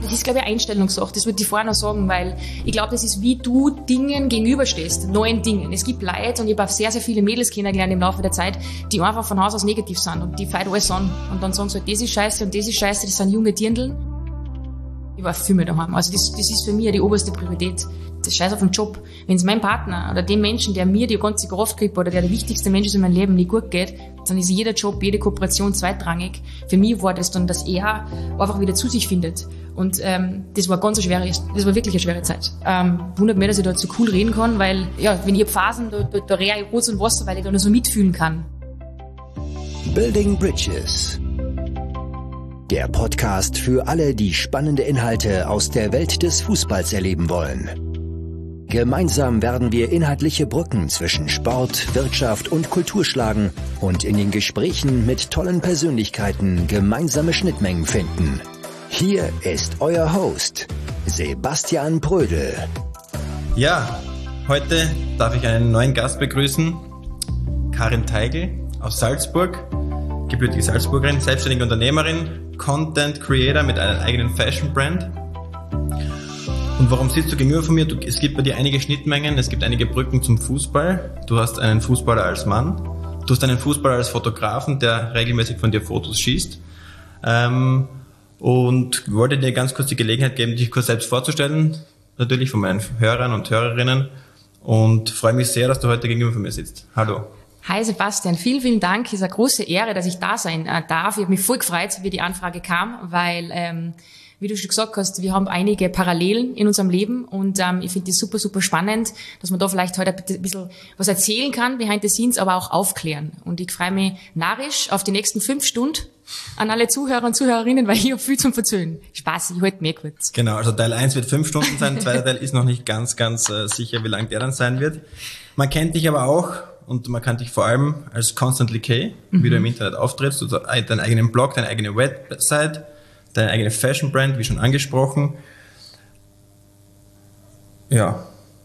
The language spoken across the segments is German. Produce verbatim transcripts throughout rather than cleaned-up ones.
Das ist, glaube ich, eine Einstellungssache. Das würde ich vorher noch sagen, weil ich glaube, das ist, wie du Dingen gegenüberstehst, neuen Dingen. Es gibt Leute, und ich habe auch sehr, sehr viele Mädels kennengelernt im Laufe der Zeit, die einfach von Haus aus negativ sind und die feiern alles an. Und dann sagen sie halt, das ist scheiße und das ist scheiße, das sind junge Dirndln. Ich war viel mehr daheim. Also das, das ist für mich die oberste Priorität. Das Scheiß auf den Job. Wenn es meinem Partner oder dem Menschen, der mir die ganze Kraft gibt oder der der wichtigste Mensch ist in meinem Leben, nicht gut geht, dann ist jeder Job, jede Kooperation zweitrangig. Für mich war das dann, dass er einfach wieder zu sich findet. Und ähm, das war ganz eine schwere, das war wirklich eine schwere Zeit. Ähm, wundert mich, dass ich da so cool reden kann, weil ja, wenn ich hab Phasen, da, da, da rehe ich Rot und Wasser, weil ich da nur so mitfühlen kann. Building Bridges. Der Podcast für alle, die spannende Inhalte aus der Welt des Fußballs erleben wollen. Gemeinsam werden wir inhaltliche Brücken zwischen Sport, Wirtschaft und Kultur schlagen und in den Gesprächen mit tollen Persönlichkeiten gemeinsame Schnittmengen finden. Hier ist euer Host, Sebastian Brödel. Ja, heute darf ich einen neuen Gast begrüßen, Karin Teigl aus Salzburg, gebürtige Salzburgerin, selbstständige Unternehmerin, Content Creator mit einer eigenen Fashion Brand. Und warum sitzt du gegenüber von mir? Du, es gibt bei dir einige Schnittmengen, es gibt einige Brücken zum Fußball. Du hast einen Fußballer als Mann, du hast einen Fußballer als Fotografen, der regelmäßig von dir Fotos schießt. Ähm, und wollte dir ganz kurz die Gelegenheit geben, dich kurz selbst vorzustellen, natürlich von meinen Hörern und Hörerinnen. Und freue mich sehr, dass du heute gegenüber von mir sitzt. Hallo. Hi Sebastian, vielen, vielen Dank. Es ist eine große Ehre, dass ich da sein äh, darf. Ich habe mich voll gefreut, wie die Anfrage kam, weil, ähm, wie du schon gesagt hast, wir haben einige Parallelen in unserem Leben und ähm, ich finde das super, super spannend, dass man da vielleicht heute ein bisschen was erzählen kann, behind the scenes, aber auch aufklären. Und ich freue mich narrisch auf die nächsten fünf Stunden an alle Zuhörer und Zuhörerinnen, weil ich habe viel zum Verzögern. Spaß, ich halte mir kurz. Genau, also Teil eins wird fünf Stunden sein, zweiter Teil ist noch nicht ganz, ganz äh, sicher, wie lang der dann sein wird. Man kennt dich aber auch und man kann dich vor allem als Constantly K, mhm. wie du im Internet auftrittst, du hast deinen eigenen Blog, deine eigene Website, deine eigene Fashion Brand, wie schon angesprochen. Ja,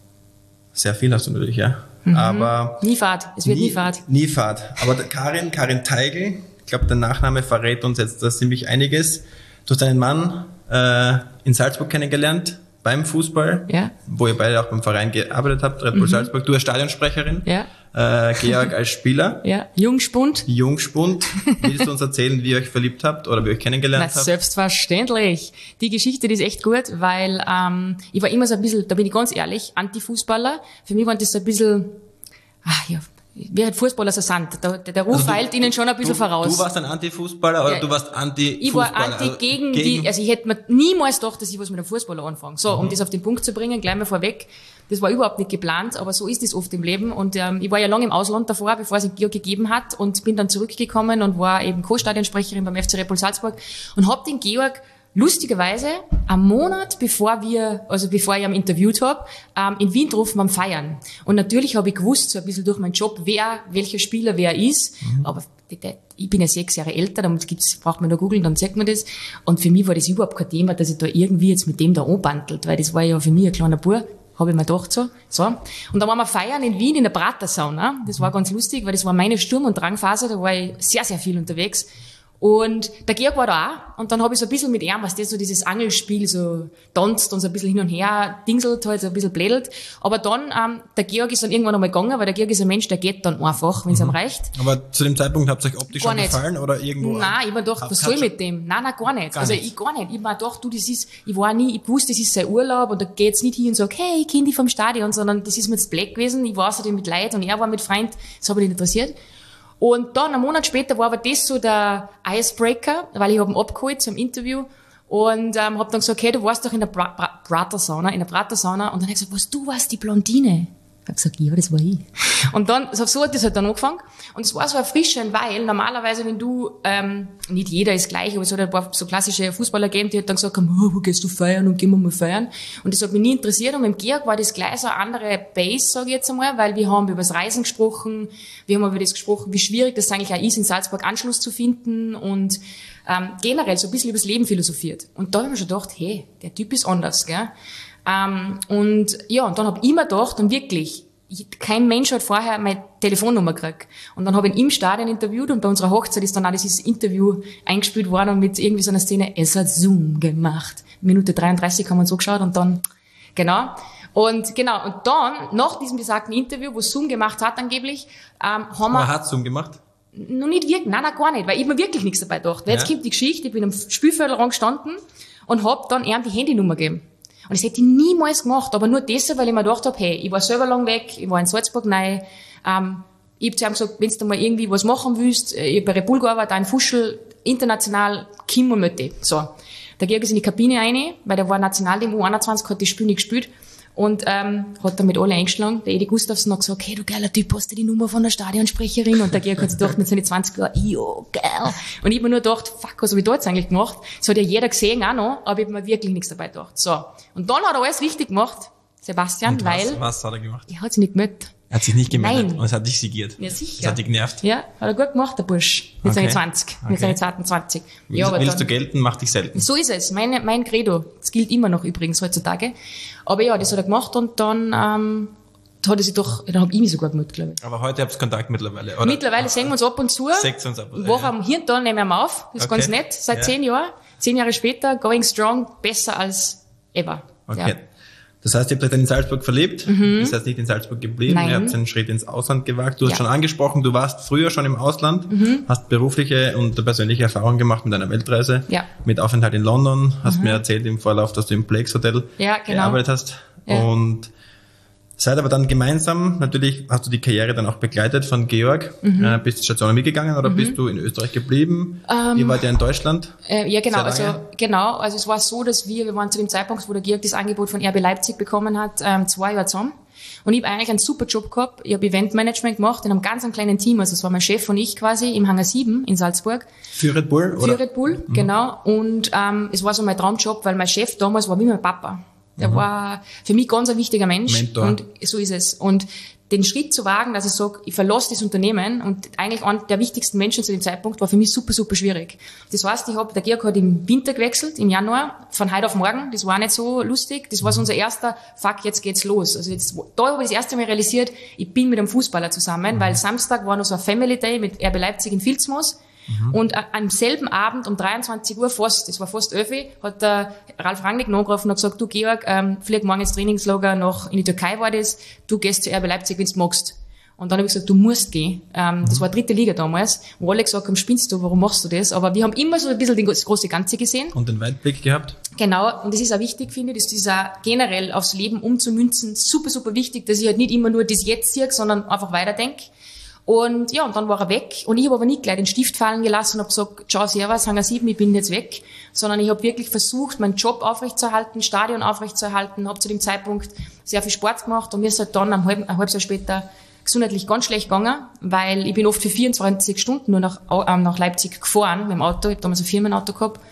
sehr viel hast du natürlich, ja. Mhm. Aber nie Fahrt, es wird nie, nie Fahrt. Nie Fahrt. Aber Karin, Karin Teigl, ich glaube, der Nachname verrät uns jetzt das ziemlich einiges. Du hast einen Mann äh, in Salzburg kennengelernt, beim Fußball, ja. wo ihr beide auch beim Verein gearbeitet habt, Red Bull mhm. Salzburg. Du als Stadionsprecherin, ja. äh, Georg als Spieler. Ja, Jungspund. Jungspund. Willst du uns erzählen, wie ihr euch verliebt habt oder wie ihr euch kennengelernt Na, habt? Selbstverständlich. Die Geschichte, die ist echt gut, weil ähm, ich war immer so ein bisschen, da bin ich ganz ehrlich, Anti-Fußballer. Für mich war das so ein bisschen, ach ja, wie halt Fußballer so sind. Der, der Ruf also eilt ihnen schon ein bisschen du, voraus. Du warst ein Anti-Fußballer oder ja, du warst Anti-Fußballer? Ich war Anti also gegen, gegen die, also ich hätte mir niemals gedacht, dass ich was mit einem Fußballer anfange. So, mhm. um das auf den Punkt zu bringen, gleich mal vorweg. Das war überhaupt nicht geplant, aber so ist es oft im Leben. Und ähm, ich war ja lange im Ausland davor, bevor es Georg gegeben hat und bin dann zurückgekommen und war eben Co-Stadionsprecherin beim F C Red Bull Salzburg und hab den Georg lustigerweise am Monat, bevor wir, also bevor ich ihn interviewt habe, ähm, in Wien getroffen beim Feiern. Und natürlich habe ich gewusst, so ein bisschen durch meinen Job, wer, welcher Spieler wer ist. Mhm. Aber ich bin ja sechs Jahre älter, damit gibt's, braucht man nur googeln, dann sagt man das. Und für mich war das überhaupt kein Thema, dass ich da irgendwie jetzt mit dem da anbandelt, weil das war ja für mich ein kleiner Bub. Habe ich mir gedacht, so, so. Und dann waren wir feiern in Wien in der Pratersauna. Das war ganz lustig, weil das war meine Sturm- und Drangphase, da war ich sehr, sehr viel unterwegs. Und der Georg war da auch. Und dann habe ich so ein bisschen mit ihm, was das so dieses Angelspiel so tanzt und so ein bisschen hin und her dingselt, halt so ein bisschen blädelt. Aber dann, ähm, der Georg ist dann irgendwann einmal gegangen, weil der Georg ist ein Mensch, der geht dann einfach, wenn es mhm. ihm reicht. Aber zu dem Zeitpunkt habt ihr euch optisch gar schon nicht. gefallen oder irgendwo? Nein, ich hab mir gedacht, was soll ich mit dem? Nein, nein, gar nicht. Gar also nicht. ich gar nicht. Ich hab mir gedacht, du, das ist, ich war nie, ich wusste, das ist sein Urlaub und da geht's nicht hin und sag, hey, ich kenn dich vom Stadion, sondern das ist mir jetzt Black gewesen. Ich war außerdem mit Leid und er war mit Freund. Das hat mich nicht interessiert. Und dann, einen Monat später, war aber das so der Icebreaker, weil ich hab ihn abgeholt zum Interview und ähm, hab dann gesagt, okay, du warst doch in der Bra- Bra- Pratersauna, in der Pratersauna. Und dann hat er gesagt, was, du warst die Blondine? Ich hab gesagt, ja, das war ich. Und dann, so hat das halt dann angefangen. Und es war so erfrischend, weil normalerweise, wenn du, ähm, nicht jeder ist gleich, aber es hat ein paar so klassische Fußballer gegeben, die hat dann gesagt, oh, wo gehst du feiern und gehen wir mal feiern. Und das hat mich nie interessiert. Und mit dem Georg war das gleich so eine andere Base, sag ich jetzt einmal, weil wir haben über das Reisen gesprochen, wir haben über das gesprochen, wie schwierig das eigentlich auch ist, in Salzburg Anschluss zu finden und ähm, generell so ein bisschen übers Leben philosophiert. Und da habe ich mir schon gedacht, hey, der Typ ist anders, gell. Ähm, und ja, und dann habe ich mir gedacht, und wirklich, ich, kein Mensch hat vorher meine Telefonnummer gekriegt. Und dann habe ich ihn im Stadion interviewt und bei unserer Hochzeit ist dann auch dieses Interview eingespielt worden und mit irgendwie so einer Szene, es hat Zoom gemacht. Minute dreiunddreißig haben wir uns angeschaut und dann, genau. Und genau, und dann, nach diesem besagten Interview, wo Zoom gemacht hat angeblich, ähm, haben wir... Aber hat Zoom gemacht? Noch nicht wirklich, nein, nein, gar nicht, weil ich mir wirklich nichts dabei gedacht. Weil ja. jetzt kommt die Geschichte, ich bin am Spielfeldrand gestanden und hab dann ihm die Handynummer gegeben. Und das hätte ich niemals gemacht, aber nur deshalb, weil ich mir gedacht hab, hey, ich war selber lang weg, ich war in Salzburg neu, ähm, ich hab zu ihm gesagt, wenn du mal irgendwie was machen willst, ich hab bei Red Bull gearbeitet, ein Fuschel, international, Kim und Mötti. So. Der Georg ist in die Kabine rein, weil der war Nationalteam U einundzwanzig, hat das Spiel nicht gespielt. Und ähm, hat dann mit alle eingeschlagen. Der Edi Gustafsson hat gesagt, hey, du geiler Typ, hast du die Nummer von der Stadionsprecherin? Und der Georg hat sich gedacht, mit seinen zwanzig Jahren, jo, geil. Und ich hab mir nur gedacht, fuck, was hab ich da jetzt eigentlich gemacht? Das hat ja jeder gesehen auch noch, aber ich hab mir wirklich nichts dabei gedacht. So. Und dann hat er alles richtig gemacht, Sebastian, Und weil... Was, was hat er gemacht? Er hat sich nicht gemeldet. Er hat sich nicht gemeldet. Nein. Und es hat dich sigiert. Ja, sicher. Es hat dich genervt. Ja, hat er gut gemacht, der Bursch. Mit Okay. seinen zwanzig, mit Okay. seinen zweiundzwanzig. Willst, Ja, aber willst dann, du gelten, mach dich selten. so ist es. Meine, mein Credo. Das gilt immer noch übrigens heutzutage. Aber ja, das hat er gemacht und dann, ähm, hat er sich doch, dann hab ich mich sogar gemeldet, glaube ich. Aber heute habt ihr Kontakt mittlerweile, oder? Mittlerweile sehen wir uns ab und zu. Seht ihr uns ab und zu, Woche ja. am Hirntal nehmen wir ihn auf. Das ist Okay. ganz nett. Seit Ja. zehn Jahren. Zehn Jahre später, going strong, besser als ever. Okay. Ja. Das heißt, ihr habt euch dann in Salzburg verliebt. Mhm. Das heißt nicht in Salzburg geblieben. Nein. Ihr habt einen Schritt ins Ausland gewagt. Du hast Ja. schon angesprochen, du warst früher schon im Ausland, mhm. hast berufliche und persönliche Erfahrungen gemacht mit einer Weltreise, Ja. mit Aufenthalt in London. Hast mir erzählt im Vorlauf, dass du im Plex Hotel Ja, genau. gearbeitet hast. Ja. Und seid aber dann gemeinsam, natürlich hast du die Karriere dann auch begleitet von Georg. Mhm. Äh, bist du Stationen mitgegangen oder mhm. bist du in Österreich geblieben? Ähm, Ihr wart ja in Deutschland. Äh, ja, genau. Sehr Also, lange. genau. Also, es war so, dass wir, wir waren zu dem Zeitpunkt, wo der Georg das Angebot von R B Leipzig bekommen hat, ähm, zwei Jahre zusammen. Und ich habe eigentlich einen super Job gehabt. Ich habe Eventmanagement gemacht in einem ganz einem kleinen Team. Also, es war mein Chef und ich quasi im Hangar sieben in Salzburg. Für Red Bull, oder? Für Red Bull, mhm. genau. Und, ähm, es war so mein Traumjob, weil mein Chef damals war wie mein Papa. Der mhm. war für mich ganz ein wichtiger Mensch. Mentor. Und so ist es. Und den Schritt zu wagen, dass ich sage, ich verlasse das Unternehmen und eigentlich einer der wichtigsten Menschen zu dem Zeitpunkt war für mich super, super schwierig. Das heißt, ich habe, der Georg hat im Winter gewechselt, im Januar, von heute auf morgen. Das war nicht so lustig. Das war so unser erster, fuck, jetzt geht's los. Also jetzt, da habe ich das erste Mal realisiert, ich bin mit einem Fußballer zusammen, mhm. weil Samstag war noch so ein Family Day mit R B Leipzig in Vilsmoos. Mhm. Und am selben Abend um dreiundzwanzig Uhr fast, das war fast elf, hat der Ralf Rangnick angerufen und hat gesagt, du Georg, ähm, flieg morgen ins Trainingslager nach, in die Türkei war das, du gehst zu R B Leipzig, wenn du magst. Und dann habe ich gesagt, du musst gehen. Ähm, mhm. Das war dritte Liga damals, wo alle gesagt haben, spinnst du, warum machst du das? Aber wir haben immer so ein bisschen das große Ganze gesehen. Und den Weitblick gehabt. Genau, und das ist auch wichtig, finde ich, das ist auch generell aufs Leben umzumünzen, super, super wichtig, dass ich halt nicht immer nur das Jetzt sehe, sondern einfach weiterdenke. Und ja, und dann war er weg. Und ich habe aber nicht gleich den Stift fallen gelassen und habe gesagt, ciao, servus, Hangar sieben, ich bin jetzt weg. Sondern ich habe wirklich versucht, meinen Job aufrechtzuerhalten, Stadion aufrechtzuerhalten, habe zu dem Zeitpunkt sehr viel Sport gemacht und mir ist halt dann ein, halb, ein halbes Jahr später gesundheitlich ganz schlecht gegangen, weil ich bin oft für vierundzwanzig Stunden nur nach, ähm, nach Leipzig gefahren mit dem Auto. Ich habe damals ein Firmenauto gehabt.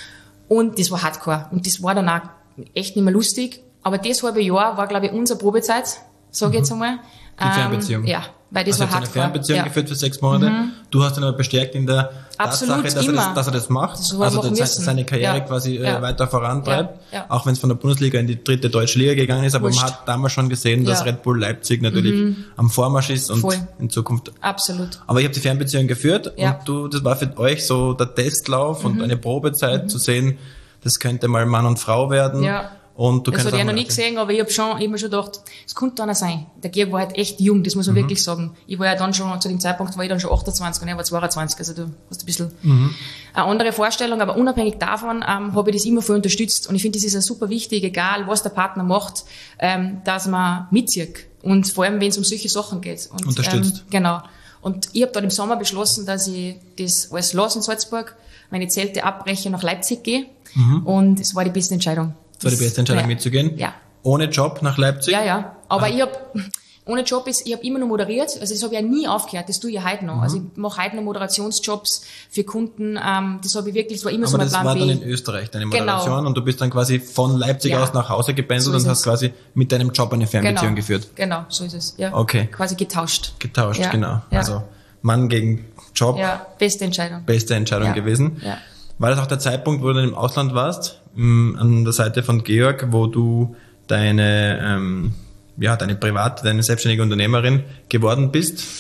Und das war hardcore. Und das war dann auch echt nicht mehr lustig. Aber das halbe Jahr war, glaube ich, unsere Probezeit, sage ich mhm. jetzt einmal. Die Fernbeziehung. Ähm, ja, weil das also war eine hardcore. Fernbeziehung ja. geführt für sechs Monate. Mhm. Du hast ihn aber bestärkt in der Absolut, Tatsache, dass er, das, dass er das macht. Das also machen dass müssen. seine Karriere Ja. quasi Ja. äh, weiter vorantreibt. Ja. Ja. Auch wenn es von der Bundesliga in die dritte deutsche Liga gegangen ist. Aber Wurscht. man hat damals schon gesehen, dass Ja. Red Bull Leipzig natürlich mhm. am Vormarsch ist und Voll. in Zukunft. Absolut. Aber ihr habt die Fernbeziehung geführt Ja. und du, das war für euch so der Testlauf mhm. und eine Probezeit mhm. zu sehen, das könnte mal Mann und Frau werden. Ja. Und du das kannst hat ich auch noch mal nie gesehen, aber ich habe schon, ich hab mir schon gedacht, es könnte einer sein. Der Georg war halt echt jung, das muss man mhm. wirklich sagen. Ich war ja dann schon, zu dem Zeitpunkt war ich dann schon achtundzwanzig und er war zweiundzwanzig, also du hast ein bisschen mhm. eine andere Vorstellung, aber unabhängig davon ähm, habe ich das immer voll unterstützt und ich finde, das ist ja super wichtig, egal was der Partner macht, ähm, dass man mitzieht und vor allem, wenn es um solche Sachen geht. Und, Unterstützt. Ähm, genau. Und ich habe dann im Sommer beschlossen, dass ich das alles lasse in Salzburg, meine Zelte abbreche, nach Leipzig gehe mhm. und es war die beste Entscheidung. Das war die beste Entscheidung, ja. mitzugehen? Ja. Ohne Job nach Leipzig? Ja, ja. Aber ah. ich hab ohne Job ist, ich habe immer noch moderiert. Also das habe ich ja nie aufgehört. Das tue ich ja heute noch. Mhm. Also ich mache heute noch Moderationsjobs für Kunden. Ähm, das habe ich wirklich, das war immer Aber so mein das Plan war B. dann in Österreich, deine Moderation. Genau. Und du bist dann quasi von Leipzig Ja. aus nach Hause gependelt So ist und hast es. quasi mit deinem Job eine Fernbeziehung genau. geführt. Genau, so ist es. Ja. Okay. Quasi getauscht. Getauscht, Ja. genau. Ja. Also Mann gegen Job. Ja, beste Entscheidung. Beste Entscheidung Ja. gewesen. Ja. War das auch der Zeitpunkt, wo du dann im Ausland warst, mh, an der Seite von Georg, wo du deine, ähm, ja, deine private, deine selbstständige Unternehmerin geworden bist?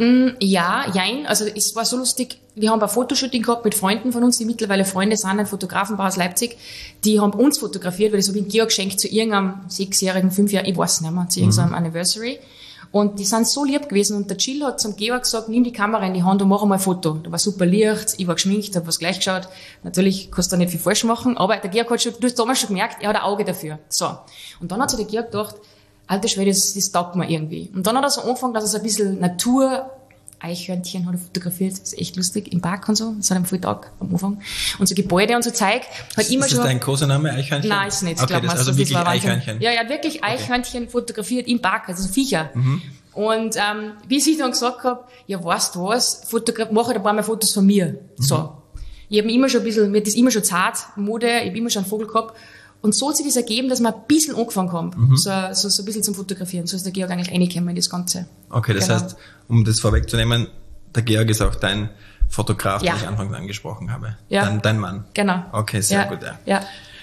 Mm, ja, jein. Also es war so lustig, wir haben ein Fotoshooting gehabt mit Freunden von uns, die mittlerweile Freunde sind, ein Fotografenpaar aus Leipzig, die haben uns fotografiert, weil das habe ich Georg geschenkt zu irgendeinem sechsjährigen, fünfjährigen, ich weiß nicht mehr, zu irgendeinem mhm. Anniversary. Und die sind so lieb gewesen und der Jill hat zum Georg gesagt, nimm die Kamera in die Hand und mach einmal ein Foto. Da war super Licht, ich war geschminkt, hab was gleich geschaut. Natürlich kannst du da nicht viel falsch machen, aber der Georg hat schon, du hast damals schon gemerkt, er hat ein Auge dafür. So. Und dann hat sich der Georg gedacht, alter Schwede, das, das taugt mir irgendwie. Und dann hat er so angefangen, dass er so ein bisschen Natur, Eichhörnchen hat er fotografiert, das ist echt lustig, im Park und so, das hat ihm voll Tag am Anfang. Und so Gebäude und so Zeug. Hat immer ist das schon, dein Kosename, Eichhörnchen? Nein, ist nicht, okay, glaub das, man. also das wirklich war Eichhörnchen? Ja, er hat wirklich Eichhörnchen okay. fotografiert im Park, also so Viecher. Mhm. Und ähm, bis ich dann gesagt habe, ja weißt du was, Fotograf, mach halt ein paar Mal Fotos von mir. Mhm. So. Ich habe immer schon ein bisschen, mir das immer schon zart, Mode, ich habe immer schon einen Vogel gehabt. Und so hat sich das ergeben, dass wir ein bisschen angefangen haben, mhm. so, so, so ein bisschen zum Fotografieren. So ist der Georg eigentlich reingekommen in das Ganze. Okay, das genau. heißt, um das vorwegzunehmen, der Georg ist auch dein Fotograf, ja. den ich anfangs angesprochen habe. Ja. Dein, dein Mann. Genau. Okay, sehr ja. gut. Ja. ja.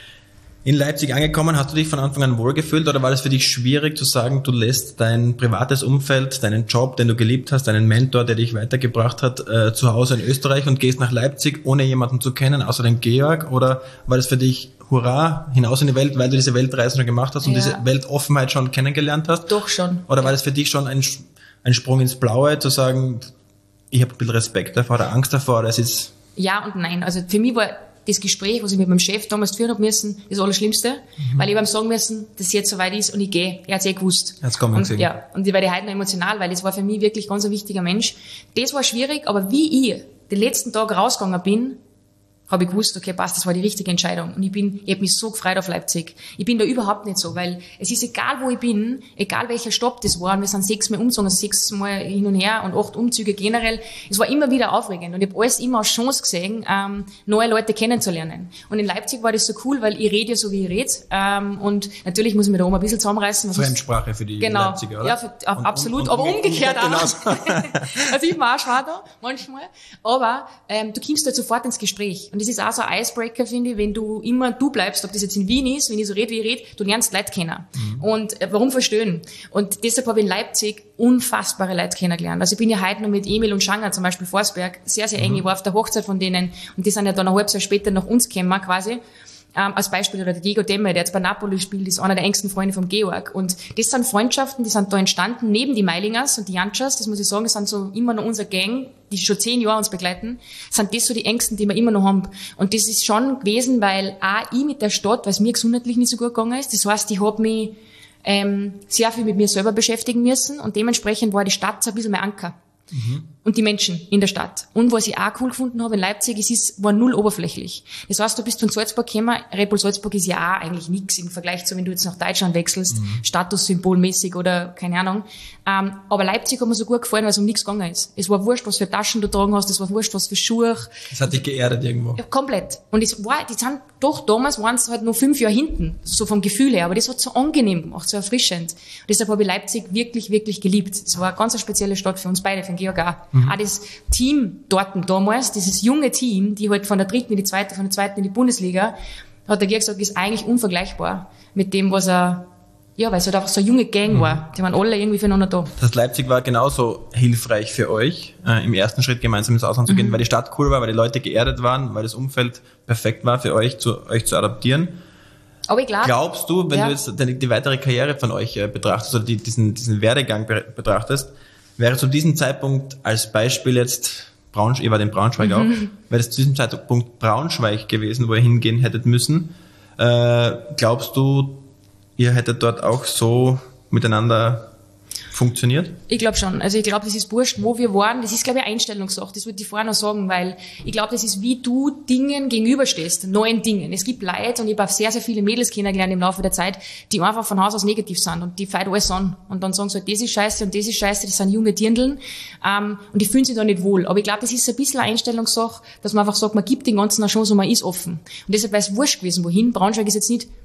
In Leipzig angekommen, hast du dich von Anfang an wohlgefühlt oder war das für dich schwierig zu sagen, du lässt dein privates Umfeld, deinen Job, den du geliebt hast, deinen Mentor, der dich weitergebracht hat, äh, zu Hause in Österreich und gehst nach Leipzig, ohne jemanden zu kennen, außer den Georg? Oder war das für dich hurra, hinaus in die Welt, weil du diese Weltreisen schon gemacht hast und ja. diese Weltoffenheit schon kennengelernt hast? Doch schon. Oder ja. war das für dich schon ein, ein Sprung ins Blaue, zu sagen, ich habe ein bisschen Respekt davor oder Angst davor? Das ist ja und nein. Also für mich war das Gespräch, was ich mit meinem Chef damals führen habe müssen, das Allerschlimmste, mhm. weil ich ihm sagen müssen, dass es jetzt soweit ist und ich gehe. Er hat es eh gewusst. Hat's kommen und, gesehen. ja, und ich werde heute noch emotional, weil das war für mich wirklich ganz ein wichtiger Mensch. Das war schwierig, aber wie ich den letzten Tag rausgegangen bin, habe ich gewusst, okay, passt, das war die richtige Entscheidung. Und ich bin, ich habe mich so gefreut auf Leipzig. Ich bin da überhaupt nicht so, weil es ist egal, wo ich bin, egal welcher Stopp das war, und wir sind sechsmal umgezogen, also sechsmal hin und her und acht Umzüge generell. Es war immer wieder aufregend und ich habe alles immer als Chance gesehen, ähm, neue Leute kennenzulernen. Und in Leipzig war das so cool, weil ich rede ja so, wie ich rede. Ähm, und natürlich muss ich mir da oben ein bisschen zusammenreißen. Fremdsprache für die genau. Leipziger, oder? Ja, für, und, absolut, und, und, aber umgekehrt und, auch. genau. Also ich bin auch schwer da, manchmal. Aber ähm, du kommst halt sofort ins Gespräch. Und das ist auch so ein Icebreaker, finde ich, wenn du immer du bleibst, ob das jetzt in Wien ist, wenn ich so rede, wie ich rede, du lernst Leute kennen. Mhm. Und äh, warum verstehen? Und deshalb habe ich in Leipzig unfassbare Leute kennengelernt. Also ich bin ja heute noch mit Emil und Schanger, zum Beispiel Forsberg, sehr, sehr eng. Mhm. Ich war auf der Hochzeit von denen und die sind ja dann ein halbes Jahr später nach uns gekommen, quasi. Ähm, als Beispiel, oder der Diego Demme, der jetzt bei Napoli spielt, ist einer der engsten Freunde vom Georg. Und das sind Freundschaften, die sind da entstanden, neben die Meilingers und die Janschas, das muss ich sagen, das sind so immer noch unser Gang, die schon zehn Jahre uns begleiten, sind das so die engsten, die wir immer noch haben. Und das ist schon gewesen, weil auch ich mit der Stadt, weil es mir gesundheitlich nicht so gut gegangen ist, das heißt, ich habe mich ähm, sehr viel mit mir selber beschäftigen müssen und dementsprechend war die Stadt so ein bisschen mein Anker. Mhm. Und die Menschen in der Stadt. Und was ich auch cool gefunden habe in Leipzig, es ist, war null oberflächlich. Das heißt, du bist von Salzburg gekommen, Red Bull Salzburg ist ja auch eigentlich nichts im Vergleich zu, wenn du jetzt nach Deutschland wechselst, mhm. Statussymbolmäßig oder keine Ahnung. Ähm, aber Leipzig hat mir so gut gefallen, weil es um nichts gegangen ist. Es war wurscht, was für Taschen du tragen hast, es war wurscht, was für Schuhe. Das hat dich geerdet irgendwo. Ja, komplett. Und es war, die sind, doch damals waren es halt nur fünf Jahre hinten, so vom Gefühl her, aber das hat so angenehm gemacht, so erfrischend. Und deshalb habe ich Leipzig wirklich, wirklich geliebt. Es war eine ganz eine spezielle Stadt für uns beide, für den Georg auch. Mhm. Auch das Team dort damals, dieses junge Team, die halt von der dritten in die zweite, von der zweiten in die Bundesliga, hat der Georg gesagt, ist eigentlich unvergleichbar mit dem, was er, ja, weil es halt einfach so eine junge Gang mhm. war. Die waren alle irgendwie füreinander da. Das heißt, Leipzig war genauso hilfreich für euch, äh, im ersten Schritt gemeinsam ins Ausland zu gehen, mhm. weil die Stadt cool war, weil die Leute geerdet waren, weil das Umfeld perfekt war für euch, zu, euch zu adaptieren. Aber ich glaub, Glaubst du, wenn ja. du jetzt die, die weitere Karriere von euch äh, betrachtest, oder die, diesen, diesen Werdegang be- betrachtest, wäre zu diesem Zeitpunkt als Beispiel jetzt Braunschweig, ihr wart in Braunschweig mhm. auch, wäre es zu diesem Zeitpunkt Braunschweig gewesen, wo ihr hingehen hättet müssen, äh, glaubst du, ihr hättet dort auch so miteinander funktioniert? Ich glaube schon. Also ich glaube, das ist wurscht, wo wir waren. Das ist, glaube ich, eine Einstellungssache. Das würde ich vorher noch sagen, weil ich glaube, das ist, wie du Dingen gegenüberstehst, neuen Dingen. Es gibt Leute, und ich habe auch sehr, sehr viele Mädels kennengelernt im Laufe der Zeit, die einfach von Haus aus negativ sind und die feiern alles an. Und dann sagen sie halt, das ist scheiße und das ist scheiße, das sind junge Dirndln. Ähm, und die fühlen sich da nicht wohl. Aber ich glaube, das ist ein bisschen eine Einstellungssache, dass man einfach sagt, man gibt den Ganzen eine Chance und man ist offen. Und deshalb wäre es wurscht gewesen, wohin. Braunschweig ist jetzt nicht,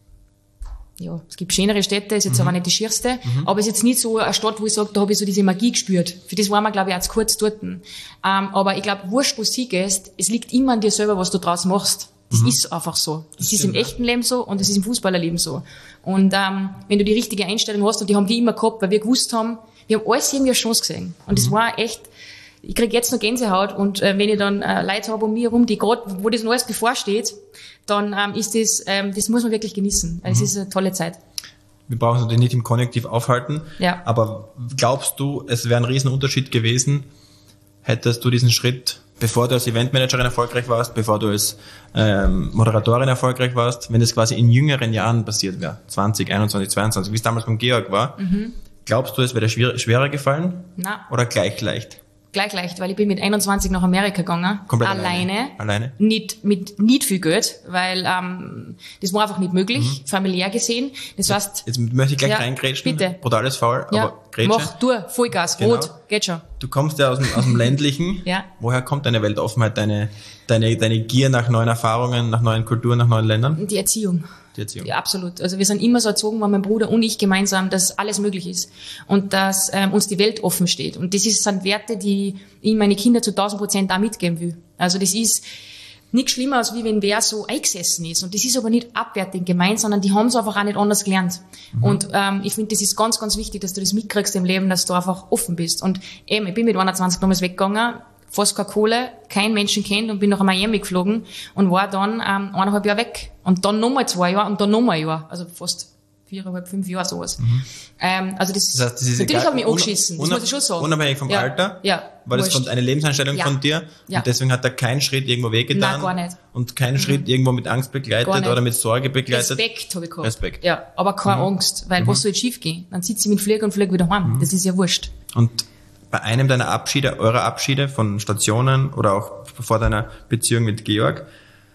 ja, es gibt schönere Städte, ist jetzt mhm. aber nicht die schierste, mhm. aber ist jetzt nicht so eine Stadt, wo ich sage, da habe ich so diese Magie gespürt. Für das waren wir, glaube ich, auch zu kurz dort. Ähm, aber ich glaube, wurscht, wo du hingehst, es liegt immer an dir selber, was du draus machst. Das mhm. ist einfach so. Das, das ist stimmt, im echten Leben so und das ist im Fußballerleben so. Und ähm, wenn du die richtige Einstellung hast, und die haben wir immer gehabt, weil wir gewusst haben, wir haben alles irgendwie eine Chance gesehen. Und das mhm. war echt, ich krieg jetzt noch Gänsehaut und äh, wenn ich dann äh, Leute habe um mich herum, die gerade, wo das noch alles bevorsteht, dann ähm, ist das, ähm, das muss man wirklich genießen. Also mhm. es ist eine tolle Zeit. Wir brauchen uns natürlich nicht im Konjunktiv aufhalten, ja. aber glaubst du, es wäre ein Riesenunterschied gewesen, hättest du diesen Schritt, bevor du als Eventmanagerin erfolgreich warst, bevor du als ähm, Moderatorin erfolgreich warst, wenn das quasi in jüngeren Jahren passiert wäre, zwanzig, einundzwanzig, zweiundzwanzig, wie es damals beim Georg war, mhm. glaubst du, es wäre dir schwer, schwerer gefallen? Nein. Oder gleich leicht? Gleich leicht, weil ich bin mit einundzwanzig nach Amerika gegangen. Komplett alleine. Alleine? Alleine? Nicht, mit nicht viel Geld, weil ähm, das war einfach nicht möglich, mhm. familiär gesehen. Das heißt... Jetzt möchte ich gleich ja, reingrätschen. Bitte. Brutales Foul, ja. aber Grätsche. Mach, du, Vollgas, genau. rot, geht schon. Du kommst ja aus dem, aus dem Ländlichen. Ja. Woher kommt deine Weltoffenheit, deine, deine, deine Gier nach neuen Erfahrungen, nach neuen Kulturen, nach neuen Ländern? Die Erziehung. Die Erziehung. Ja, absolut. Also wir sind immer so erzogen, weil mein Bruder und ich gemeinsam, dass alles möglich ist und dass ähm, uns die Welt offen steht. Und das ist, sind Werte, die ich meine Kinder zu tausend Prozent auch mitgeben will. Also das ist nichts schlimmer, als wie wenn wer so eingesessen ist. Und das ist aber nicht abwertend gemeint, sondern die haben es einfach auch nicht anders gelernt. Mhm. Und ähm, ich finde, das ist ganz, ganz wichtig, dass du das mitkriegst im Leben, dass du einfach offen bist. Und eben, ich bin mit einundzwanzig damals weggegangen, fast keine Kohle, kein Menschen kennt und bin nach Miami geflogen und war dann ähm, eineinhalb Jahre weg. Und dann nochmal zwei Jahre und dann nochmal ein Jahr. Also fast viereinhalb, fünf Jahre sowas. Mhm. Ähm, also das, das heißt, das ist natürlich egal, habe ich mich angeschissen, das muss ich schon sagen. Unabhängig vom ja. Alter? Ja. War das von, eine Lebenseinstellung ja. von dir? Ja. Und deswegen hat er keinen Schritt irgendwo wehgetan? Nein, gar nicht. Und keinen mhm. Schritt irgendwo mit Angst begleitet oder mit Sorge begleitet? Respekt habe ich gehabt. Respekt. Ja, aber keine mhm. Angst, weil mhm. was soll jetzt schief gehen? Dann sitze ich mit dem Flieger und fliege wieder heim. Mhm. Das ist ja wurscht. Und bei einem deiner Abschiede, eurer Abschiede von Stationen oder auch vor deiner Beziehung mit Georg,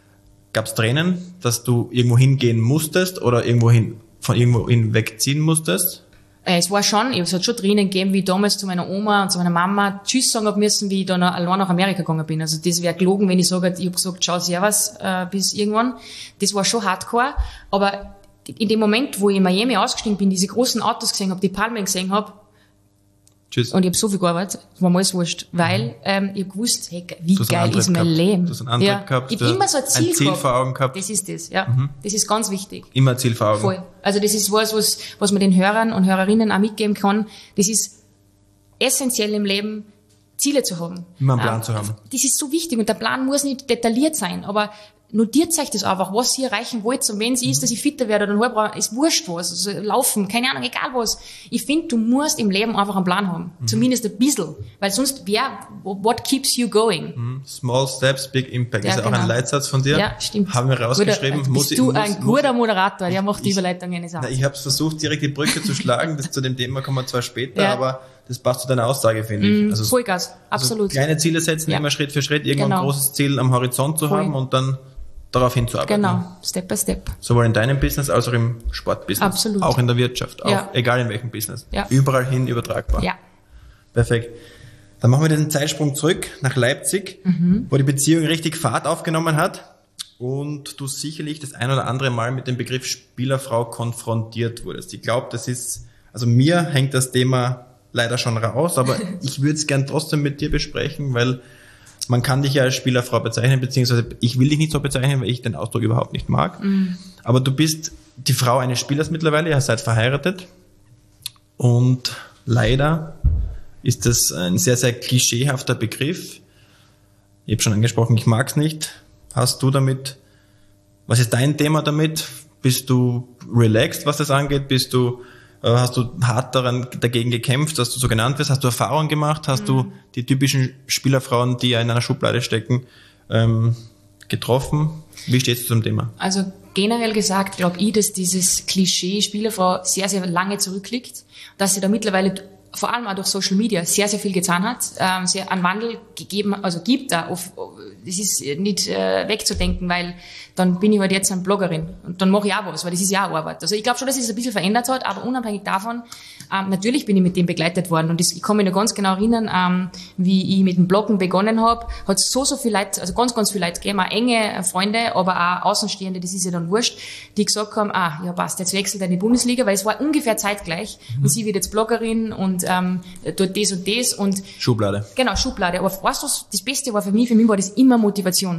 gab es Tränen, dass du irgendwo hingehen musstest oder irgendwo hin, von irgendwo hin wegziehen musstest? Äh, es war schon, es hat schon Tränen gegeben, wie ich damals zu meiner Oma und zu meiner Mama Tschüss sagen hab müssen, wie ich dann allein nach Amerika gegangen bin. Also das wäre gelogen, wenn ich sage, ich hab gesagt, ciao, servus, äh, bis irgendwann. Das war schon hardcore, aber in dem Moment, wo ich in Miami ausgestiegen bin, diese großen Autos gesehen habe, die Palmen gesehen habe, Tschüss. Und ich habe so viel gearbeitet, war mir alles wurscht, weil ähm, ich hab gewusst, hey, wie geil ist mein gehabt. Leben. Du hast einen Antrieb ja. gehabt. Ich hab immer so ein Ziel, ein Ziel gehabt. vor Augen gehabt. Das ist das, ja. Mhm. Das ist ganz wichtig. Immer ein Ziel vor Augen. Voll. Also das ist was, was, was man den Hörern und Hörerinnen auch mitgeben kann. Das ist essentiell im Leben, Ziele zu haben. Immer einen Plan ähm, zu haben. Das ist so wichtig und der Plan muss nicht detailliert sein, aber notiert euch das einfach, was ihr erreichen wollt und wenn es ist, dass ich fitter werde oder ein halber, ist wurscht was, also laufen, keine Ahnung, egal was. Ich finde, du musst im Leben einfach einen Plan haben. Mhm. Zumindest ein bisschen. Weil sonst, wer, what keeps you going? Mhm. Small steps, big impact. Ja, ist ja genau. auch ein Leitsatz von dir. Ja, stimmt. Haben wir rausgeschrieben. Guter, muss bist du ich, ein muss, guter muss, Moderator, der macht die ich, Überleitungen nicht aus. Na, ich habe versucht, direkt die Brücke zu schlagen. Das, zu dem Thema kommen wir zwar später, ja. aber das passt zu deiner Aussage, finde ich. Mm, also, Vollgas, absolut. Also kleine Ziele setzen, ja. immer Schritt für Schritt, irgendwann genau. ein großes Ziel am Horizont zu Voll. haben und dann darauf hinzuarbeiten. Genau, Step by Step. Sowohl in deinem Business als auch im Sportbusiness. Absolut. Auch in der Wirtschaft. Auch, ja. egal in welchem Business. Ja. Überall hin übertragbar. Ja. Perfekt. Dann machen wir den Zeitsprung zurück nach Leipzig, mhm. wo die Beziehung richtig Fahrt aufgenommen hat und du sicherlich das ein oder andere Mal mit dem Begriff Spielerfrau konfrontiert wurdest. Ich glaube, das ist, also mir hängt das Thema leider schon raus, aber ich würde es gern trotzdem mit dir besprechen, weil man kann dich ja als Spielerfrau bezeichnen, beziehungsweise ich will dich nicht so bezeichnen, weil ich den Ausdruck überhaupt nicht mag. Mhm. Aber du bist die Frau eines Spielers mittlerweile, ihr seid verheiratet und leider ist das ein sehr, sehr klischeehafter Begriff. Ich habe schon angesprochen, ich mag's nicht. Hast du damit, was ist dein Thema damit? Bist du relaxed, was das angeht? Bist du Hast du hart daran, dagegen gekämpft, dass du so genannt wirst? Hast du Erfahrungen gemacht? Hast mhm. du die typischen Spielerfrauen, die ja in einer Schublade stecken, ähm, getroffen? Wie stehst du zum Thema? Also generell gesagt, glaube ich, dass dieses Klischee Spielerfrau sehr, sehr lange zurückliegt. Dass sie da mittlerweile vor allem auch durch Social Media sehr, sehr viel getan hat, ähm, sehr einen Wandel gegeben, also gibt da. Auf, das ist nicht äh, wegzudenken, weil dann bin ich halt jetzt eine Bloggerin und dann mache ich auch was, weil das ist ja auch Arbeit. Also ich glaube schon, dass es ein bisschen verändert hat, aber unabhängig davon, ähm, natürlich bin ich mit dem begleitet worden und das, ich kann mich noch ganz genau erinnern, ähm, wie ich mit dem Bloggen begonnen habe, hat es so, so viel Leute, also ganz, ganz viele Leute gegeben, auch enge Freunde, aber auch Außenstehende, das ist ja dann wurscht, die gesagt haben, ah, ja passt, jetzt wechselt er in die Bundesliga, weil es war ungefähr zeitgleich mhm. und sie wird jetzt Bloggerin und ähm, dort das und das und Schublade. Genau, Schublade. Aber weißt du, das Beste war für mich, für mich war das immer Motivation.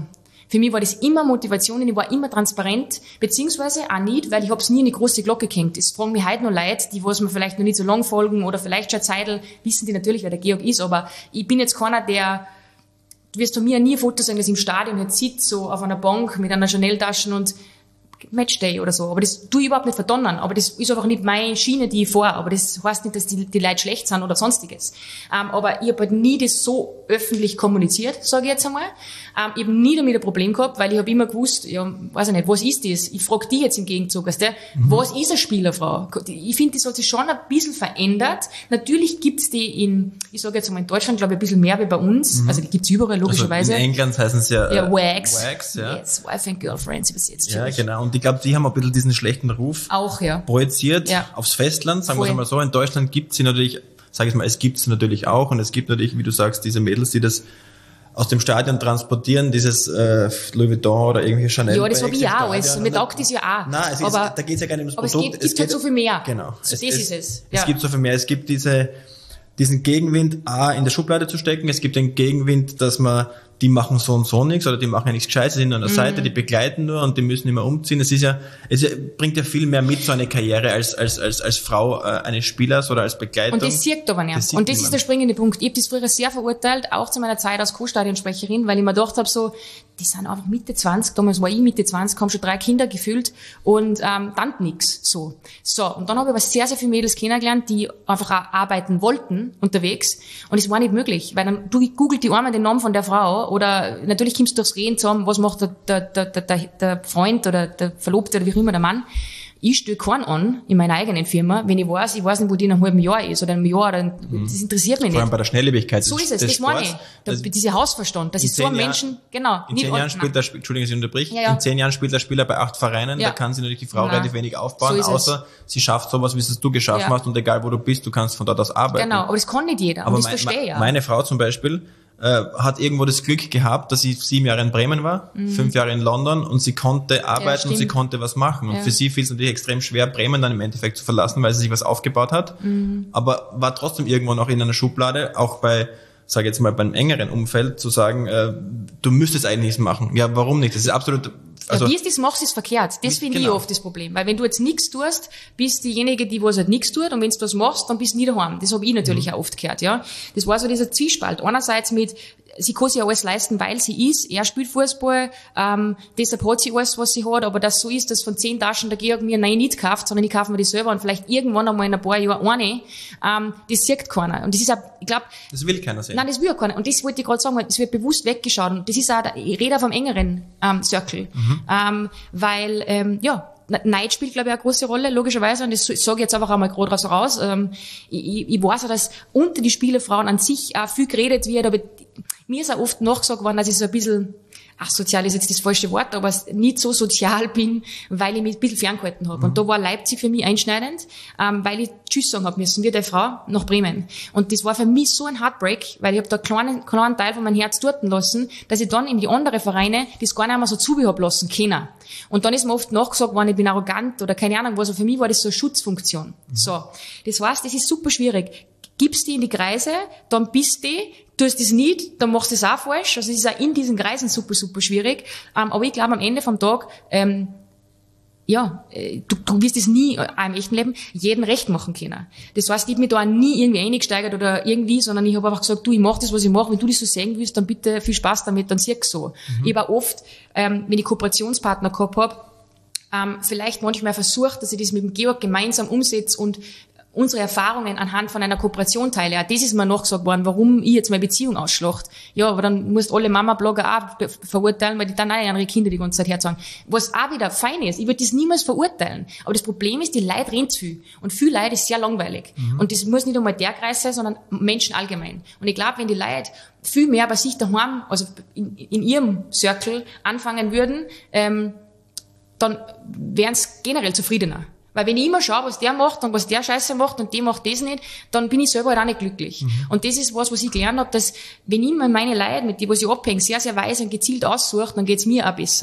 Für mich war das immer Motivation und ich war immer transparent, beziehungsweise auch nicht, weil ich hab's nie in die große Glocke gehängt. Das fragen mich heute noch Leute, die was mir vielleicht noch nicht so lang folgen oder vielleicht schon Zeitl, wissen die natürlich, wer der Georg ist, aber ich bin jetzt keiner, der, du wirst von mir nie ein Foto sehen, dass ich im Stadion jetzt sitze, so auf einer Bank mit einer Chanel-Tasche und Matchday oder so. Aber das tue ich überhaupt nicht verdonnern. Aber das ist einfach nicht meine Schiene, die ich fahre. Aber das heißt nicht, dass die, die Leute schlecht sind oder sonstiges. Ähm, aber ich habe halt nie das so öffentlich kommuniziert, sage ich jetzt einmal. Ähm, ich habe nie damit ein Problem gehabt, weil ich habe immer gewusst, ja, weiß ich nicht, was ist das? Ich frage die jetzt im Gegenzug, weißt du, mhm. was ist eine Spielerfrau? Ich finde, das hat sich schon ein bisschen verändert. Natürlich gibt's die in, ich sage jetzt einmal in Deutschland, glaube ich, ein bisschen mehr wie bei uns. Mhm. Also die gibt's überall, logischerweise. Also in England heißen es ja, ja, Wags. Wags, ja. Yes, Wife and Girlfriends übersetzt. Ja, genau. Und ich glaube, die haben ein bisschen diesen schlechten Ruf auch, ja. projiziert ja. aufs Festland, sagen wir es mal so. In Deutschland gibt sie natürlich, sage ich mal, es gibt sie natürlich auch und es gibt natürlich, wie du sagst, diese Mädels, die das aus dem Stadion transportieren, dieses äh, Louis Vuitton oder irgendwelche Chanel. Ja, das habe ich auch alles. Mir taugt das ja auch. Nein, es aber, ist, da geht es ja gar nicht ums aber Produkt. Aber es gibt, es gibt halt so viel mehr. Genau. So, es, das es, ist es. Ja. Es gibt so viel mehr. Es gibt diese, diesen Gegenwind, A, in der Schublade zu stecken. Es gibt den Gegenwind, dass man, die machen so und so nichts oder die machen ja nichts Gescheites, die sind an der mhm. Seite, die begleiten nur und die müssen immer umziehen. Es ist ja, es bringt ja viel mehr mit, so eine Karriere als, als, als, als Frau äh, eines Spielers oder als Begleitung. Und das sieht aber nicht. Das und das niemand. Ist der springende Punkt. Ich habe das früher sehr verurteilt, auch zu meiner Zeit als Co-Stadionsprecherin, weil ich mir gedacht habe, so, die sind einfach Mitte zwanzig, damals war ich Mitte zwanzig, haben schon drei Kinder gefühlt und ähm, dann nix. So. So, und dann habe ich aber sehr, sehr viele Mädels kennengelernt, die einfach auch arbeiten wollten unterwegs und es war nicht möglich, weil dann, du googelt die einmal den Namen von der Frau oder natürlich kommst du durchs Reden zusammen, was macht der, der, der, der, der Freund oder der Verlobte oder wie auch immer der Mann. Ich stelle keinen an in meiner eigenen Firma, wenn ich weiß, ich weiß nicht, wo die in einem halben Jahr ist oder einem Jahr, oder mhm. das interessiert mich nicht. Vor allem bei der Schnelllebigkeit. So ist es, das meine ich. Da, dieser Hausverstand, das ist so ein Menschen, genau. In zehn Jahren spielt der, Entschuldigung, ich unterbrich, ja, ja. in zehn Jahren spielt der Spieler bei acht Vereinen, ja. da kann sich natürlich die Frau ja. relativ wenig aufbauen, so außer es. Sie schafft sowas, wie es du geschaffen ja. hast und egal wo du bist, du kannst von dort aus arbeiten. Genau, aber das kann nicht jeder, aber das mein, verstehe ich ja. Meine Frau zum Beispiel, hat irgendwo das Glück gehabt, dass sie sieben Jahre in Bremen war, mhm. fünf Jahre in London und sie konnte arbeiten ja, und sie konnte was machen. Und ja. für sie fiel es natürlich extrem schwer, Bremen dann im Endeffekt zu verlassen, weil sie sich was aufgebaut hat. Mhm. Aber war trotzdem irgendwo noch in einer Schublade, auch bei, sage jetzt mal, beim engeren Umfeld, zu sagen, äh, du müsstest eigentlich nichts machen. Ja, warum nicht? Das ist absolut... Also, ja, wie es das machst, ist verkehrt. Das finde genau. ich oft das Problem. Weil wenn du jetzt nichts tust, bist diejenige, die was halt nichts tut, und wenn du was machst, dann bist du nie daheim. Das habe ich natürlich mhm. auch oft gehört, ja. Das war so dieser Zwiespalt. Einerseits mit, sie kann sich alles leisten, weil sie ist, er spielt Fußball, ähm, deshalb hat sie alles, was sie hat, aber das so ist, dass von zehn Taschen der Georg mir nein nicht kauft, sondern ich kaufe mir die selber und vielleicht irgendwann einmal in ein paar Jahren eine, ähm, das sieht keiner. Und das ist auch, ich glaube... Das will keiner sehen. Nein, das will auch keiner. Und das wollte ich gerade sagen, es wird bewusst weggeschaut. Und das ist auch, ich rede auf einem engeren ähm, Circle. Mhm. Ähm, weil, ähm, ja, Neid spielt, glaube ich, eine große Rolle, logischerweise, und das sage ich jetzt einfach einmal gerade so raus. Ähm, ich, ich weiß auch, dass unter die Spielerfrauen an sich auch viel geredet wird, aber mir ist auch oft nachgesagt worden, dass ich so ein bisschen, ach, sozial ist jetzt das falsche Wort, aber nicht so sozial bin, weil ich mich ein bisschen ferngehalten habe. Mhm. Und da war Leipzig für mich einschneidend, ähm, weil ich Tschüss sagen habe müssen, wie der Frau, nach Bremen. Und das war für mich so ein Heartbreak, weil ich habe da einen kleinen, kleinen Teil von meinem Herz dort lassen, dass ich dann in die anderen Vereine das gar nicht mehr so zu habe lassen können. Und dann ist mir oft nachgesagt worden, ich bin arrogant oder keine Ahnung was. Also für mich war das so eine Schutzfunktion. Mhm. So. Das heißt, das ist super schwierig. Gibst die in die Kreise, dann bist die, tust das nicht, dann machst du es auch falsch. Also es ist auch in diesen Kreisen super, super schwierig. Ähm, aber ich glaube, am Ende vom Tag, ähm, ja, du, du wirst es nie auch im echten Leben jeden recht machen können. Das heißt, ich habe mich da auch nie irgendwie eingesteigert oder irgendwie, sondern ich habe einfach gesagt, du, ich mache das, was ich mache. Wenn du das so sehen willst, dann bitte viel Spaß damit, dann sieh's so. Mhm. Ich habe auch oft, ähm, wenn ich Kooperationspartner gehabt habe, ähm, vielleicht manchmal versucht, dass ich das mit dem Georg gemeinsam umsetze und unsere Erfahrungen anhand von einer Kooperation teile. Ja, das ist mir nachgesagt worden, warum ich jetzt meine Beziehung ausschlacht. Ja, aber dann musst alle Mama-Blogger auch verurteilen, weil die dann auch ihre Kinder die ganze Zeit herzagen. Was auch wieder fein ist, ich würde das niemals verurteilen. Aber das Problem ist, die Leute reden zu viel. Und viel Leid ist sehr langweilig. Mhm. Und das muss nicht einmal der Kreis sein, sondern Menschen allgemein. Und ich glaube, wenn die Leute viel mehr bei sich daheim, also in, in ihrem Circle anfangen würden, ähm, dann wären sie generell zufriedener. Weil wenn ich immer schaue, was der macht und was der Scheiße macht und der macht das nicht, dann bin ich selber halt auch nicht glücklich. Mhm. Und das ist was, was ich gelernt habe, dass wenn ich mir meine Leute, mit denen was ich abhänge, sehr, sehr weise und gezielt aussuche, dann geht's mir auch besser.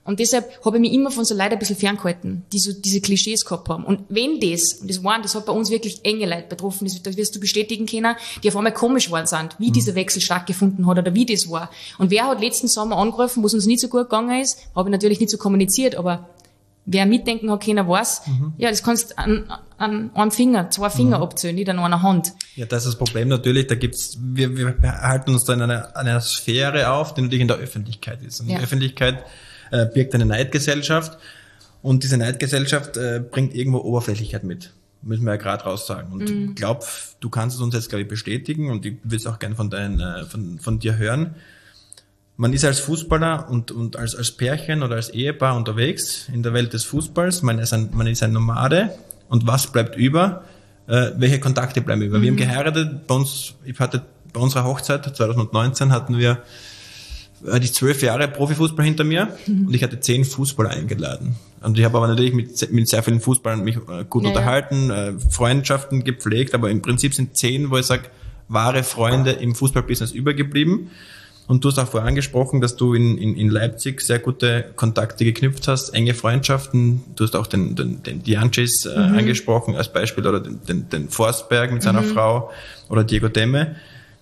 Und deshalb habe ich mich immer von so Leuten ein bisschen ferngehalten, die so diese Klischees gehabt haben. Und wenn das, und das waren, das hat bei uns wirklich enge Leute betroffen, das, das wirst du bestätigen können, die auf einmal komisch geworden sind, wie mhm. dieser Wechsel stattgefunden hat oder wie das war. Und wer hat letzten Sommer angerufen, wo es uns nicht so gut gegangen ist, habe ich natürlich nicht so kommuniziert, aber wer mitdenken hat können, weiß, mhm. ja, das kannst an, an einem Finger, zwei Finger mhm. abzählen, nicht an einer Hand. Ja, das ist das Problem natürlich, da gibt's, wir, wir halten uns da in einer, einer Sphäre auf, die natürlich in der Öffentlichkeit ist. Und ja. die Öffentlichkeit äh, birgt eine Neidgesellschaft und diese Neidgesellschaft äh, bringt irgendwo Oberflächlichkeit mit. Müssen wir ja gerade raus sagen. Und mhm. ich glaube, du kannst es uns jetzt, glaube ich, bestätigen und ich will es auch gerne von, dein, äh, von, von dir hören. Man ist als Fußballer und, und als, als Pärchen oder als Ehepaar unterwegs in der Welt des Fußballs. Man ist ein, man ist ein Nomade. Und was bleibt über? Äh, welche Kontakte bleiben über? Mhm. Wir haben geheiratet. Bei uns, ich hatte, bei unserer Hochzeit zwanzig neunzehn hatten wir äh, die zwölf Jahre Profifußball hinter mir. Mhm. Und ich hatte zehn Fußballer eingeladen. Und ich habe aber natürlich mit, mit sehr vielen Fußballern mich äh, gut ja, unterhalten, ja. Äh, Freundschaften gepflegt. Aber im Prinzip sind zehn, wo ich sage, wahre Freunde im Fußballbusiness übergeblieben. Und du hast auch vorher angesprochen, dass du in, in, in Leipzig sehr gute Kontakte geknüpft hast, enge Freundschaften. Du hast auch den, den, den Diancis äh, mhm. angesprochen als Beispiel oder den, den, den Forsberg mit seiner mhm. Frau oder Diego Demme.